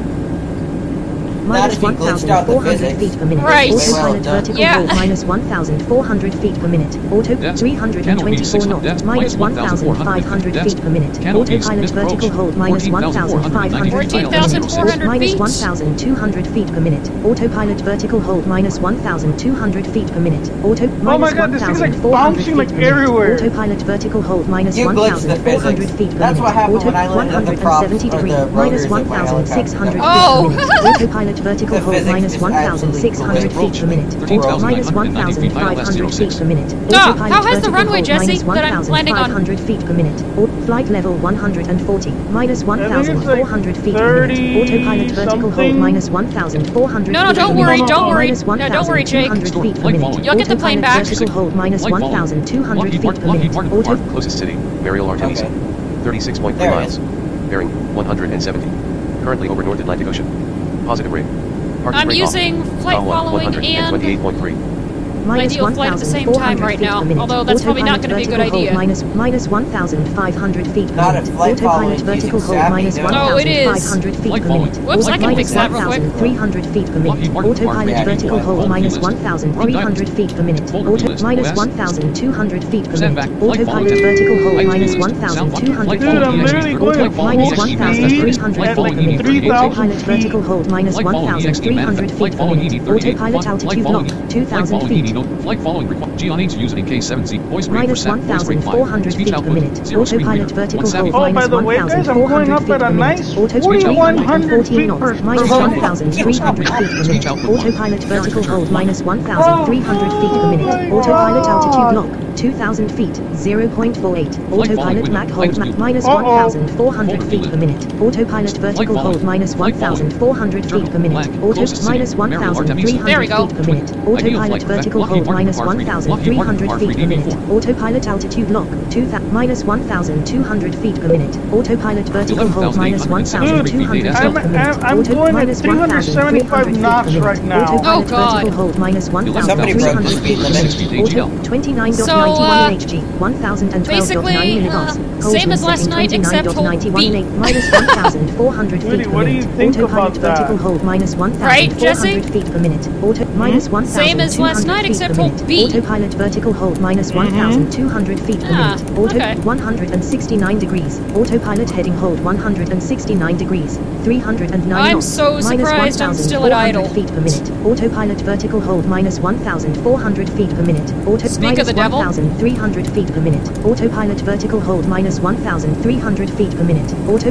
Not Minus if he glitched out the 1,400 physics. feet per minute. Right. Autopilot Well, vertical yeah. hold minus 1,400 feet per minute. Auto Depth. 324 Channel knots. B600 Minus depth, 1,500 depth. feet per minute. Channel B Autopilot missed vertical approach. hold minus 1,500 feet per minute. 14,400 Minus feet. 1,200 feet per minute. Autopilot vertical hold minus 1,200 feet per minute. Auto my minus God, this thing's like 1,400 bouncing feet like per minute. everywhere. Autopilot vertical hold minus You glitched the 1,400 physics. feet per That's minute. what happened Auto when I landed on the props 170 or degree. the Minus rotors of my 1,600 feet Oh. per minute. Autopilot vertical The hold physics minus is 1,600 absolutely feet per minute. 13,990 Minus feet, 1,500 feet 06. per minute. Ah, Autopilot how has the vertical runway, hold Jesse, minus that I'm landing on? 1,500 feet per minute. Flight level 140. Minus I think it's like 1,400 feet per minute. 30 Autopilot vertical hold something. minus 1,400 No, feet per don't minute. worry, don't worry. Minus No, don't worry, Jake. 1,200 feet per Flight minute. following. You'll get the plane Autopilot back. vertical hold minus Flight following. 1,200 Lucky feet part- per lucky minute. part- Auto Closest city, Mariel Artemis. Okay. 36.3 There it miles. is. Bearing 170. Currently over North Atlantic Ocean. Positive rate. Parking I'm brake off. using flight Comma, following and 128.3. Minus ideal flight at the same time 1,400 right feet now, per minute. although that's probably not Autopilot gonna be a good vertical hold idea. minus 1,500 feet per Not minute. if flight following Autopilot vertical using hold minus Savvy, no. Oh, it is. 1,500 feet Flight per following. minute. Whoops, I can fix that real quick. 1,300 feet per Lucky minute. part- Autopilot part- vertical part- hold part- minus part- 1,300 feet per minute. Folder list. Minus OS. 1,200 feet per Stand minute. back. Flight Autopilot following. vertical hold Flight minus following. 1,200 Dude, feet I'm per literally minute. going Flight following. Minus EXE 1,300 Flight feet following per minute. EXE Autopilot feet. vertical hold minus Flight following EXE 1,300 manifest. feet Flight per following minute. ED38. Autopilot Flight altitude following lock 2,000 following feet. ED note. Flight following G on 8 using K7C. Voice rate Minus percent. Voice rate 5. 1,400 Speech feet per output. minute. 0 screen Autopilot reader. vertical 170. hold Oh, by minus the way, guys, I'm going 1,400 up feet at per a minute. nice Auto 4,100 314 feet knots. per Minus second. 1,300 feet per Speech minute. output 1. Autopilot vertical Caricature. hold minus 1,300 feet per minute. Autopilot altitude lock 2,000 feet 0.48. Autopilot Mach hold minus 1,400 feet per minute. Autopilot vertical hold minus 1,400 feet per minute. Auto minus 1,300 There we go. feet per minute. Autopilot vertical hold minus 1,300 feet per minute. Autopilot altitude lock 2,000 minus 1,200 feet per minute. Autopilot vertical hold minus 1,200 feet per minute. I'm going at 375 knots right now. Autopilot Oh, God. vertical hold minus Somebody broke the 1,300 speed feet per limit. minute. Auto 29 So, 91 HG, 1012.9 basically, millibars. same as last night, except hold B. minus 1,400 feet Sweetie, per what do you minute. think Autopilot about that? vertical hold minus Right, Jesse? 1,400 feet per minute. Minus 1,200 Same as last night, feet except per hold minute. B. Autopilot vertical hold minus 1,200 feet per Ah, minute. Auto okay. 169 degrees. Autopilot heading hold 169 degrees. 309 I'm knots. so Minus surprised I'm still at 1,400 idle. feet per minute. Autopilot vertical hold minus 1,400 feet per minute. Speak of the devil. 1,300 feet per minute. Autopilot vertical hold minus 1,300 feet per minute. Auto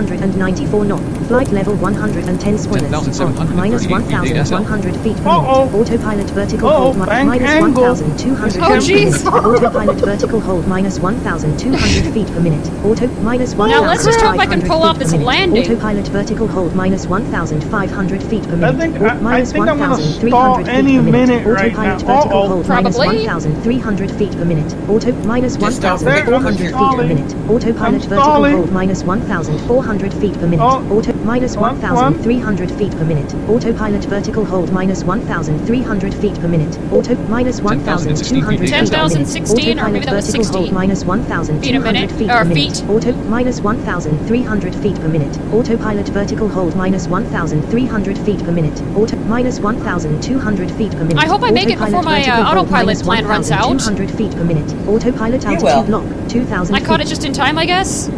294 knot. Flight level 110 spoilers. 10,738 Minus feet 1,100 feet per Uh-oh. minute. Autopilot vertical Uh-oh, hold bank minus angle. 1,200 Oh, feet per jeez. minute. Autopilot vertical hold minus 1,200 feet per minute. Auto minus 1,500 Now let's just hope I can pull feet off per this minute. landing. Autopilot vertical hold minus 1,500 feet per minute. I Minus think I'm gonna 1,300 stall feet any per minute right Autopilot now. vertical Uh-oh. hold minus Probably. 1,300 feet per minute. Auto minus Just stop. 1,400 feet per Stalling. minute. Autopilot I'm vertical stalling. hold minus 1,400 feet per minute. Oh. Auto minus Come on, come on. 1,300 feet per minute. Autopilot vertical hold minus 1,300 feet per minute. Auto minus 1,200 feet per minute. 10,016 or maybe that was Autopilot vertical 60 hold minus feet a 1,200 minute, feet or per minute. feet. Auto minus 1,300 feet per minute. Autopilot vertical hold minus 1,300 feet per minute. Auto minus 1,200 feet per minute. I hope I make it before my, vertical hold autopilot minus plan runs out. 1,200 feet per minute. Autopilot You altitude will. lock 2,000 I caught feet. it just in time, I guess.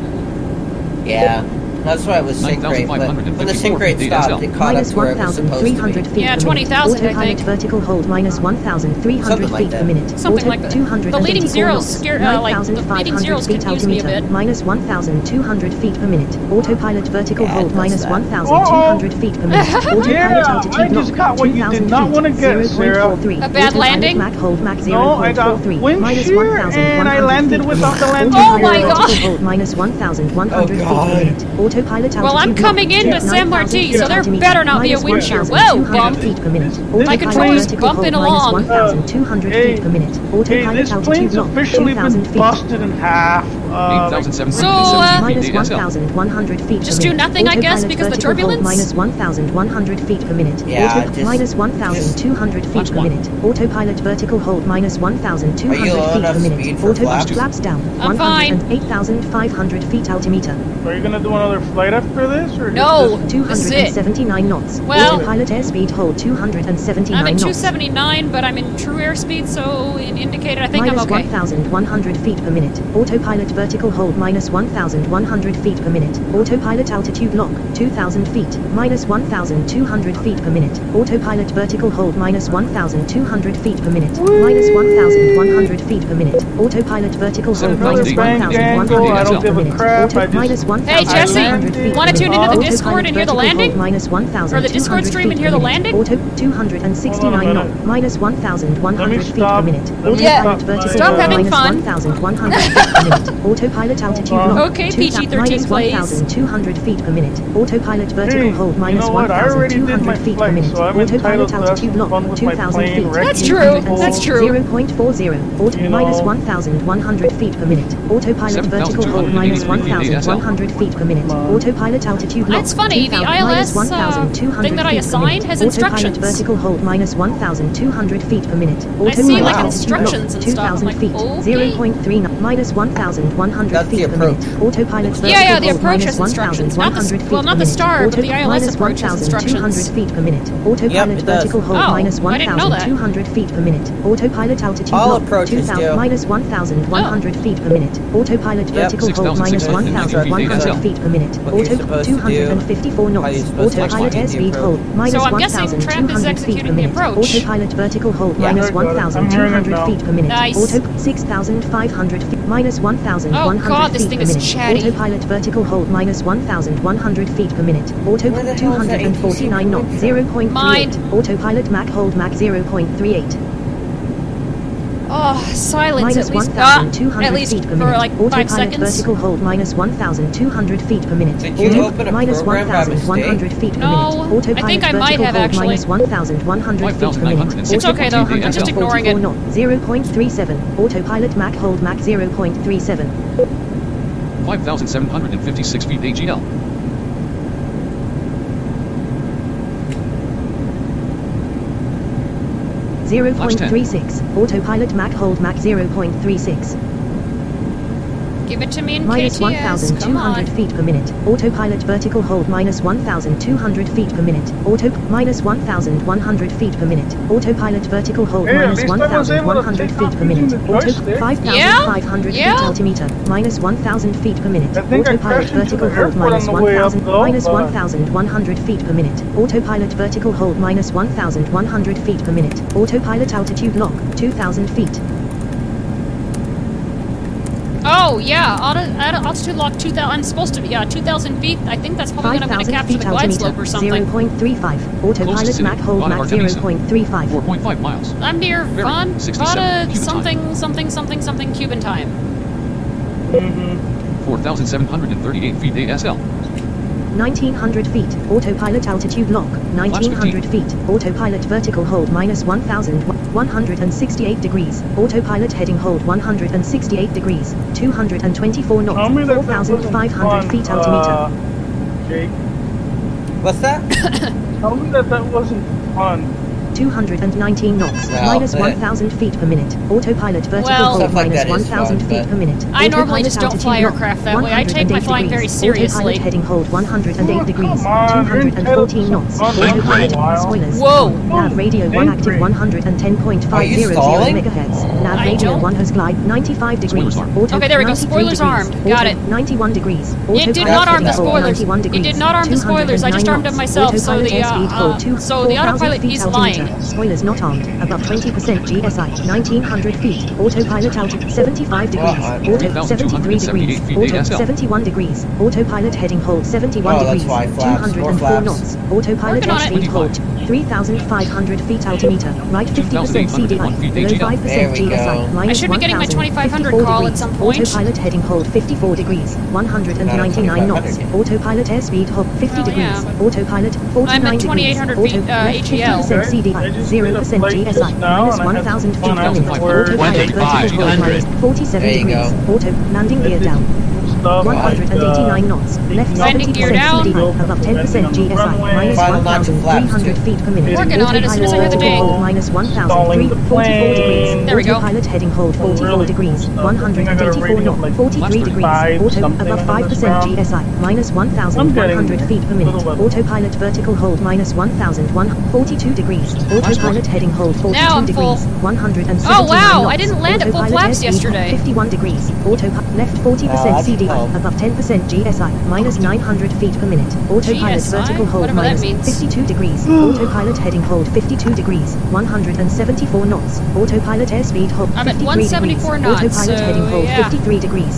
Yeah. That's why it was sync rate, but when the sync rate stopped, it caught up Minus to where it was supposed to 1,300 be. feet Yeah, per 20,000, minute. I Autopilot think. vertical hold minus 1,300 Something like feet per that. minute. Something like that. The leading 284 zeros knots. scare- like, the leading 9,500 zeros feet confuse me a altimeter. bit. Minus 1,200 feet per minute. Autopilot vertical Yeah, it hold does minus that. 1,200 feet per minute. Autopilot Yeah, altitude I just lock got what you 2,000 did not feet. wanna get, Sarah. 0.43. A bad Autopilot landing? Mach hold Mach No, I got 0.43. wind Minus shear 1,100 and I landed feet per without the minute. landing Oh gear. my Autopilot God. vertical hold minus 1,100 feet per God. minute. Autopilot altitude Well, I'm lock coming into San Martin, so there better not be a wind shear. Whoa, bump. My controller's bumping along. 1,200 Hey, feet per minute. Hey, Autopilot this altitude plane's lock officially 2,000 been feet. busted in half. So, 8,778 Minus feet ASL. 1,100 feet Just per do minute. nothing, I guess, Autopilot because the vertical hold turbulence? Minus 1,100 feet per minute. Yeah, just- minus 1,200 feet per one. minute. Autopilot vertical hold minus 1,200 Are you low feet per enough minute. speed for flaps? Flaps down. I'm fine. 108,500 feet altimeter. Are you gonna do another flight after this, or No, just this is it. 279 knots. Well- Autopilot airspeed hold 279 I'm at knots. 279, but I'm in true airspeed, so in indicated, I think Minus I'm okay. 1,100 feet per minute. Autopilot vertical hold minus 1,100 feet per minute. Autopilot altitude lock 2,000 feet. Minus 1,200 feet per minute. Autopilot vertical hold minus 1,200 feet per minute. Minus 1,100 feet per minute. Autopilot vertical hold minus 1,100 I don't feet per give a minute. crap, I just- Minus Hey, 1,100 Jesse, feet wanna per tune minute. into the Autopilot Discord and hear the vertical hold landing? minus 1,200 Or the Discord stream feet and hear per the minute. landing? Auto 269 knot. Minus 1,100 feet per stop. minute. Let me Yeah. Autopilot vertical Stop hold having minus fun. 1,100 feet per minute. Autopilot altitude Hold on. lock. Okay, 2,000 PG-13 minus please. 1,200 feet per minute. Autopilot vertical Hey, hold you minus know what? I already did my 1,200 feet per flight, minute. so I'm entitled Autopilot to have altitude some lock. fun with my 2,000 plane, feet. wrecking That's true. people. That's true. 0.40. You Minus know. 1,100 feet per minute. Autopilot vertical hold minus 1,100 feet per minute. Autopilot altitude lock. That's funny, the 2,000 ILS, minus 1,200 thing that I feet per assigned minute. has Autopilot instructions. vertical hold minus 1,200 feet per minute. I see, Autopilot like, altitude instructions lock. and stuff. I'm 2,000 like, feet. okay. 0.3 minus 1,100 That's the feet per approach. minute. Autopilot vertical Yeah, the hold approach minus has instructions. Not the- 1,100 feet well, not per the minute. star, but the ILS minus approach has 1,200 instructions. feet per minute. Autopilot Yep, it does. vertical hold Oh, minus I didn't know that. 1,200 feet per minute. Autopilot altitude All lock. approaches 2,000 do. minus 1,100 feet per minute. Autopilot vertical hold minus 1,100 feet per minute. What you're Auto supposed to do, 254 how knots. you're supposed to Autopilot execute the airspeed hold minus So I'm guessing Tramp is 1,200 feet per executing the minute. approach. Autopilot vertical hold Yeah. minus I'm hearing it 1,200 now. feet per minute. Nice. Auto 6,500 feet minus 1,100 Oh, God, this feet thing per is minute. chatty. Autopilot vertical hold minus 1,100 feet per minute. Auto Where the hell is that 249 knots. 0.38. Mind. Autopilot Mach hold Mach 0.38. Oh, silence Minus at least. 1,200 at least feet per for minute. like 5 Autopilot seconds. vertical hold minus 1,200 feet per minute. Did you Auto open a minus program by 1,100 feet per No, minute. Autopilot I think I might vertical have hold actually. minus 1,100 feet per minute. 5,960 It's okay, though. I'm just ignoring it. 0.37. Autopilot Mach hold Mach 0.37. 5,756 feet AGL. 0.36. Autopilot Mach hold Mach 0.36. Give it to me in Minus KTS. Come on. 1,200 feet per minute. Autopilot vertical hold minus 1,200 feet per minute. Minus 1,100 feet per minute. Autopilot vertical hold Hey, at minus least I was able to 1,100 take feet off per minute. using the joystick. 5,500 Yeah. feet altimeter. Minus 1,000 feet per minute. I think I Autopilot crashed into vertical the hold airport minus on the way up, 1,000. though, Minus but- 1,100 feet per minute. Autopilot vertical hold minus 1,100 feet per minute. Autopilot altitude lock 2,000 feet. Oh, yeah. Altitude lock 2,000. I'm supposed to be, 2,000 feet. I think that's probably when I'm going to 5,000 capture feet the glide altimeter. slope or something. 0.35. Closest Autopilot city, Mach hold Vada Mach Artemisa. 0.35. 4.5 miles. I'm near Very, Vada 67 Cuban something Cuban time. 4,738 feet ASL. 1,900 feet. Autopilot altitude lock 1,900 feet. Autopilot vertical hold minus 1,168 degrees. Autopilot heading hold 168 degrees. 224 Tell knots. me that 4,500 feet altimeter. Jake, What's that? tell me that wasn't fun. 219 knots. Well, minus 1,000 feet per minute. Autopilot vertical Well- hold Stuff like minus that is 1,000 fun, feet but- per minute. I normally Autopilot just don't altitude fly lock, aircraft that way. I take my 108 flying very degrees. seriously. Autopilot heading hold 108 degrees. Come on, you're 214 knots. entitled to some fun once in a Autopilot while. spoilers. Whoa. Nav radio 1 active Angry. 110.500 Are you stalling? megahertz. Nav I radio don't. 1 host glide 95 degrees. Spoilers armed. Auto Okay, there we go. 93 Spoilers degrees. armed. Auto Got it. 91 degrees. It did Autopilot not arm the heading hold spoilers. 91 It degrees. did not arm the spoilers. I just armed them 209 myself, so Autopilot the, airspeed hold two- so the 4,000 autopilot feet is altimeter. lying. Spoilers not armed. Above 20% GSI. 1,900 feet. Autopilot altitude 75 degrees. Auto 73 degrees. 3,278 feet Auto ASL. 71 degrees. Autopilot heading hold 71 Oh, that's degrees. why flaps, more 204 flaps. knots. Autopilot Working on it. airspeed hold 3,500 feet altimeter. Right 50% 2,801 CDI. feet Below AGL. 5% There we GSI. go. Minus I should be getting my 2,500 1,054 call at degrees. some point. Autopilot heading hold 54 degrees. 199 knots. 2,500 yet. Autopilot airspeed hold 50 Well, degrees. yeah, but Autopilot 49 I'm at degrees. 2,800 feet, Left AGL. 50% I CDI. just 0% did a flight GSI. just now, Minus and I had 1,000 feet fun per minute. afterwards. Autopilot vertical hold minus 47 There you degrees. go. Auto landing gear down. Stuff 189 knots. Left Landing 70% gear down. CDI. Above 10% GSI. Minus Final notch of flaps, 1,300 too. feet per minute. Working on it as soon as I hear the ding. Autopilot minus Stalling the 1,344 degrees. plane. There we go. Autopilot heading hold 44 Really degrees. cool stuff. I think I got a 184 rating of knots. like 43 degrees. 35 Auto something above on 5% this round. GSI. Minus I'm 1,100 getting feet per minute. little bit. Autopilot vertical hold minus 1,142 degrees. Autopilot heading hold 42 Now I'm full. degrees. 179 Oh, wow, knots. I didn't land at full Autopilot flaps airspeed yesterday. 51 degrees. Autopilot left 40% that's CDI. cool. Above 10% GSI. Minus 900 feet per minute. Autopilot GSI? vertical hold Whatever that minus means. 52 degrees. Autopilot heading hold 52 degrees. 174 knots. Autopilot airspeed hold I'm at 53 174 degrees. knots, Autopilot so, heading hold yeah. 53 degrees.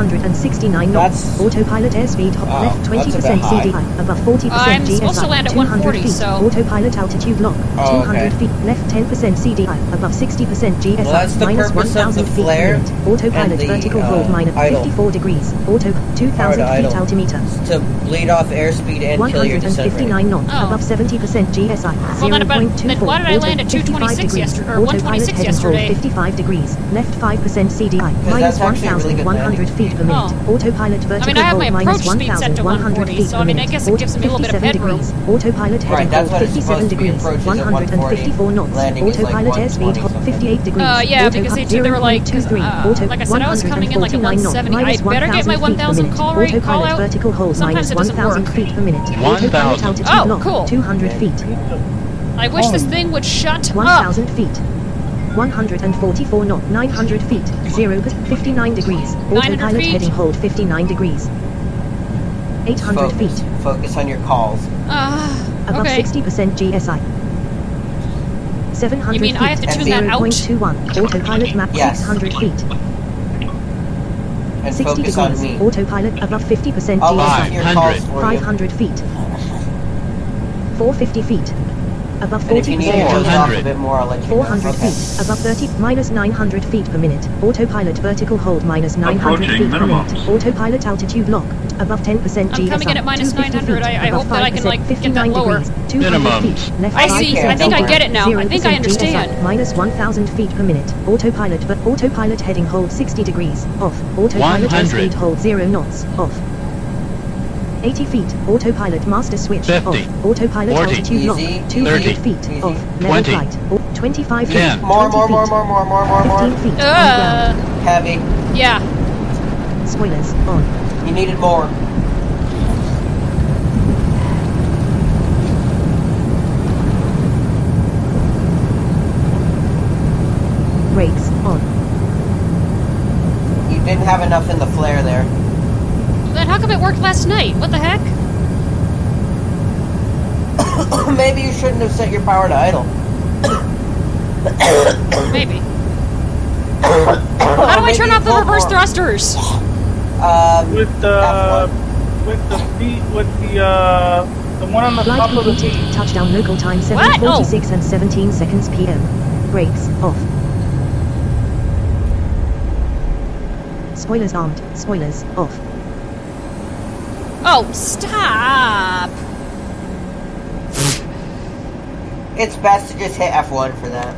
169 knots. That's- Autopilot airspeed hold Wow, left that's a 20% bit high. CDI. Above 40% I'm GSI. supposed to land at 200 140, feet. so- Autopilot altitude lock. Oh, 200 okay. feet. Left 10% CDI. Above 60% GSI. Well, that's the minus purpose of 1,000 the feet per flare minute. Autopilot and the, vertical hold minus idle. 54 degrees. Auto 2,000 Hard feet idle. altimeter. To bleed off airspeed and kill your descent rate. 159 knots. Oh. Above 70% GSI. Well, then about- 0.24. then why did I Auto land at 226 55 degrees. yesterday- or Autopilot 126 heading hold yesterday? 55 degrees. Left 5% CDI. Because Minus that's actually a really good 1,100 feet per minute. Oh. Autopilot vertical I mean, I have my hold minus approach speed set to 1,100 140, feet so per I mean, I minute. guess it gives me a little bit of 57 headroom. degrees. Autopilot heading Right, that's hold what it's 57 supposed to be. degrees. Approach is at 154 knots. landing is like Autopilot 120 airspeed hold something. 58 degrees. Yeah, because they were like, 'cause, 0.23. like I said, I was coming in like at 170. I better get my 1,000 call rate, call Autopilot out. vertical hold Sometimes minus it doesn't 1,000 work. feet per minute. 1,000. Autopilot altitude Oh, lock, cool. 200 feet. I wish this thing would shut up. 1,000 feet. 144 knot, 900 feet. 59 degrees. 900 Autopilot feet. heading hold 59 degrees. 800 feet. Focus on your calls. Above Okay. 60% GSI. 700 You mean feet. I have to tune that out? 0.21. Autopilot map Yes. 600 feet. And 60 focus on degrees. me. Autopilot above 50% I'll GSI. listen to your calls for you. 500 feet. 450 feet. Above And if you 40% need to turn it GSI. off a bit more, I'll let you know. 400 Okay. feet, above 30, minus 900 feet per minute. Autopilot vertical hold minus 900 Approaching feet per minimums. minute. Autopilot altitude lock, above 10% GSI. I'm coming in at minus 250 900. feet, I above hope that I can, 5%, like, get that 59 lower. degrees, 200 Minimums. feet, left I 5%, see. I think I get it now. I think I 0% understand. GSI, minus 1,000 feet per minute. Autopilot heading hold 60 degrees, off. Autopilot 100. airspeed hold 0 knots, off. 80 feet, autopilot master switch, 50, off. Autopilot 40, altitude lock, Easy, 200 30, feet, easy, off. Level 20, flight, 25 feet. 10. More. 15 feet. On ground. Heavy. Yeah. Spoilers on. You needed more. Brakes on. You didn't have enough in the flare there. Then how come it worked last night? What the heck? Maybe you shouldn't have set your power to idle. Maybe. How do I turn off the reverse thrusters? With the one on the Flight top of the completed. seat. Touchdown local time What? 7:46 and 17 seconds p.m. Brakes off. Spoilers armed. Spoilers off. Oh, stop! It's best to just hit F1 for that.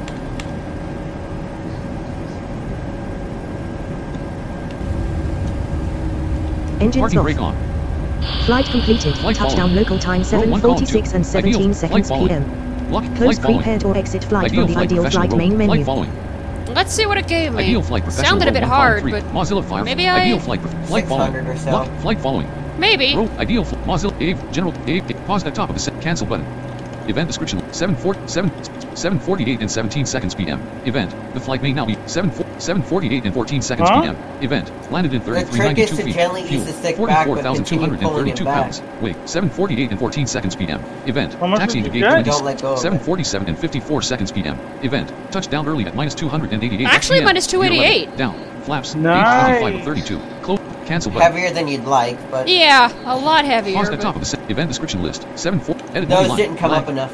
Engines Parking off. brake on. Flight completed. Flight Touchdown following. local time Row 1, column 2. 7:46 and 17 Ideal. seconds Flight p.m. Lock. Close Flight following. prepared or exit flight Ideal from the flight ideal professional. flight main Flight menu. following. Let's see what it gave me. Ideal flight professional. Sounded a bit row 1, hard, column 3. but Mozilla Fire. maybe Ideal I... flight. Flight following. 600 or so. Lock. Flight following. Maybe. Row. Ideal. Mozilla. AVE. General. AVE. Pause at top of the cancel button. Event description. 7:48 and 17 seconds p.m. Event. The flight may now be 7:48 and 14 seconds p.m. Event. Landed in trick is 3392 to feet. gently ease Fuel. the stick back, but continue pulling it 44,232 back. pounds. Weight. 7:48 and 14 seconds p.m. Event. How much Taxiing to did you gate get? 20. Don't let go of it. 7:47 and 54 seconds p.m. Event. Touchdown early at -288. Actually, PM. minus 288. Down. Flaps. Nice. 8:25:32. Close. Cancel button. Heavier than you'd like, but Yeah, a lot heavier. Pause at but- top of the event description list. 7:4. Edit those line. didn't come Lag. up enough.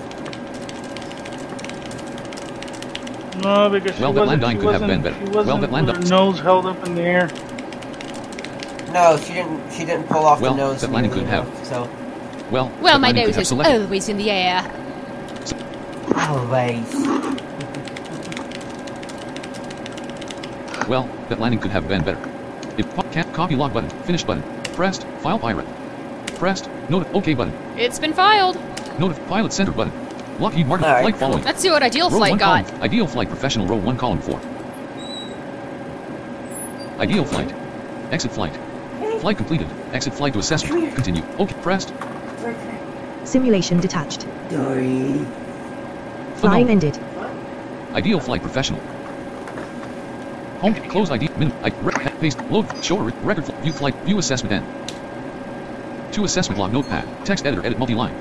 No, because Well, that Landine could have been better. She wasn't Well, that with her Landine- nose held up in the air. No, she didn't pull off Well, the nose. that landing nearly could have. enough, So Well, Well, that my landing could nose have is selected. always in the air. always. Well, that landing could have been better. If can't copy log button, finish button, pressed, file pirate, pressed, note OK button, It's been filed. note pilot center button, Lockheed Martin, All right, flight following. Let's see what Ideal Row Flight 1 got. column, Ideal Flight Professional row 1 column 4. Ideal Flight. Exit flight. Flight completed. Exit flight to assessment. Continue. OK. Pressed. Simulation detached. Sorry. Flying no. ended. Ideal Flight Professional. Home. Close ID. Min. Paste. Load. Show record. View flight. View assessment end. To assessment log notepad. Text editor. Edit multi-line.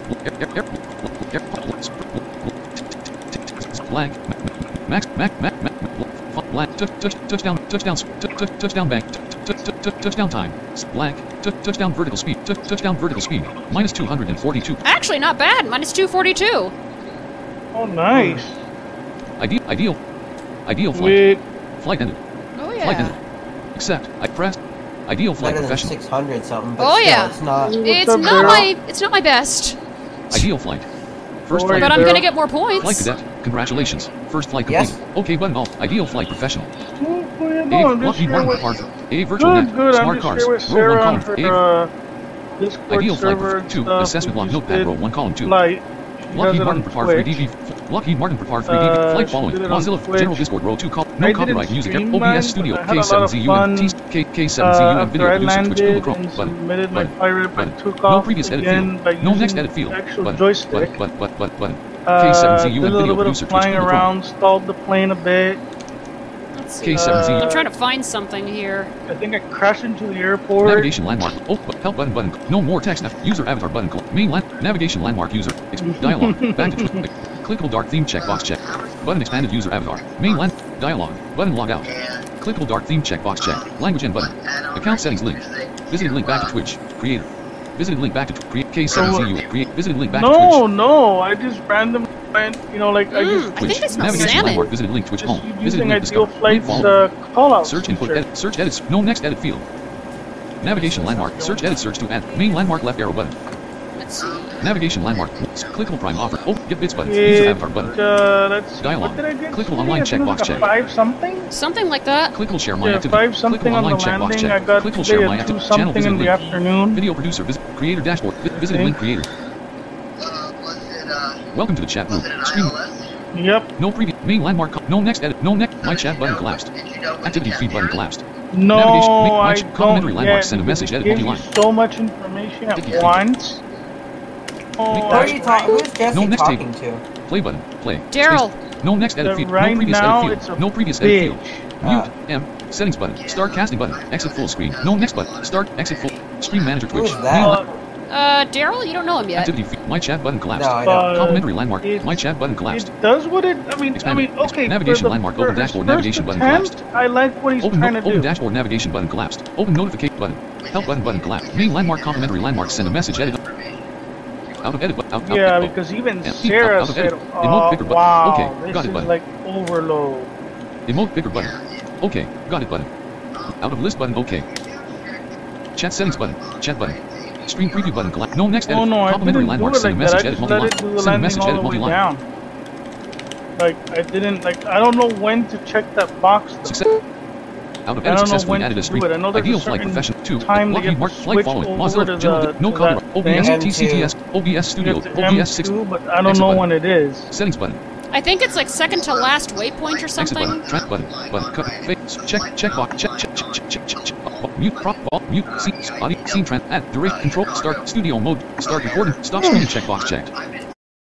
Blank. Max. Touchdown bank. Touchdown time. Blank. Touchdown vertical speed. Touchdown vertical speed. Minus 242. Actually, not bad. Minus 242. Oh, nice. Ideal flight. With Flight ended. Oh Flight yeah. ended. Accept. I pressed. Ideal flight Better than professional. 600 something. But Oh, still, yeah. It's not. It's up, not girl? my best, Ideal flight. First Don't flight. worry, but I'm girl. gonna get more Flight points. cadet. Congratulations. First flight Yes. completed. OK button off. Ideal flight professional. Oh, A I'm just Lockheed here Martin with Parker. A virtual good, net. good. I'm Smart just cars. here with Row 1 Sarah on column. her Discord Ideal flight server and 2. stuff. Assessment We log just notepad did row 1 column 2. Flight. She Lockheed does it Martin on Prepar Twitch. 3DB. Lockheed Martin Prepar 3DB. Flight she following. did it on Mozilla Twitch. General Discord row 2 call. I No didn't copyright music. stream mine, OBS Studio. but I had a lot of K7ZUM. fun, K7ZUM video I producer Twitch Google landed Chrome. and Button. submitted my Button. pirate, but Button. took No off previous edit again by field. No next using edit field. the actual Button. joystick. Button. Button. Did K7ZUM a video little bit producer of Twitch flying Google Chrome. around, stalled the plane a bit. Let's see. K7ZUM. I'm trying to find something here. I think I crashed into the airport. Navigation landmark. Oh, help button. No more text. User avatar button. Main navigation landmark user. Dialog. Back to Twitch. Clickable dark theme checkbox check. Button expanded user avatar. Main dialog. Button log out. Clickable dark theme checkbox check. Language and button. Account settings link. Visited link back to Twitch. Creator. Visited link back to create K7ZU. Create. Visited link back to Twitch. No, I just randomly went, I just I think I smell Navigation salmon. landmark. Visited link Twitch home. Visited using link Ideal discover. Flight's Follow. call-out Search input. feature. Edit. Search edits. No next edit field. Navigation landmark. Search edit. Search to add. Main landmark left arrow button. Let's see. Navigation landmark. Clickable prime offer. Oh, get bits button. User avatar button. That's Dialog. What did I get? Clickable online I think it was checkbox like a check. 5 something. Something like that. Clickable share my Yeah, activity. 5 something Clickable on the online checkbox landing. check. I got Clickable today share my at 2 activity. Channel something visit in the link. afternoon. Video producer. Creator dashboard. Visited link creator. Welcome to the chat room. Stream. Yep. No previous. Main landmark. No next edit. No next. My chat button collapsed. Activity feed button collapsed. No, Navigation. I Complimentary don't landmark. yet. Send a message. Edit Gives you multi-line. so much information at Activity feed. once. Who are you talking? Who's Jesse No next talking table. to? Play button. Play. Daryl. Space. No next edit That field. right No previous now, edit it's field. a No previous edit field. Ah. Mute. M. Settings button. Start casting button. Exit full screen. No next button. Start. Exit full. Stream manager Twitch. Who's that? Daryl, you don't know him yet. Activity feed. My chat button collapsed. No, I don't. Complimentary landmark. it- My chat button collapsed. It does what it. I mean, Expanded. okay. Navigation for the, landmark. for Open his dashboard. first Navigation button attempt, collapsed. I like what he's Open, trying to open do. dashboard navigation button collapsed. Open notification button. Help button collapsed. Main landmark complimentary landmark send a message edit. Out of edit button. Out, Yeah, out, because even Yeah, Sarah out of said, edit. Emote picker button. wow, Okay, this got it is button. like overload. Emote picker button. Okay, got it button. Out of list button. Okay. Chat settings button. Chat button. Stream preview button collapsed. No next edit. Oh no, I Complimentary didn't do landmark it send a like that. message I edit just let multi-line. it do the Send a landing message all edit the way multi-line. down. Like, I didn't, like, I don't know when to check that box. though. Success. Out of I edit don't know successfully when added to a stream. do it. I know there's a Ideal flight certain profession 2. time to Lockheed get Martin to flight switch following. over Mozilla to General. the- No to copyright. that OBS thing. TCTS. OBS Studio. It's OBS 6. M2, but I don't Exit know button. when it is. Settings button. I think it's like second to last waypoint or Exit something. button. Track button. Button. Cut. Face. Check box. Check. Mute. Prop. Mute. Scene. Body. Scene. Add. Duration. Control. Start. Studio mode. Start recording. Stop screen. Checkbox checked.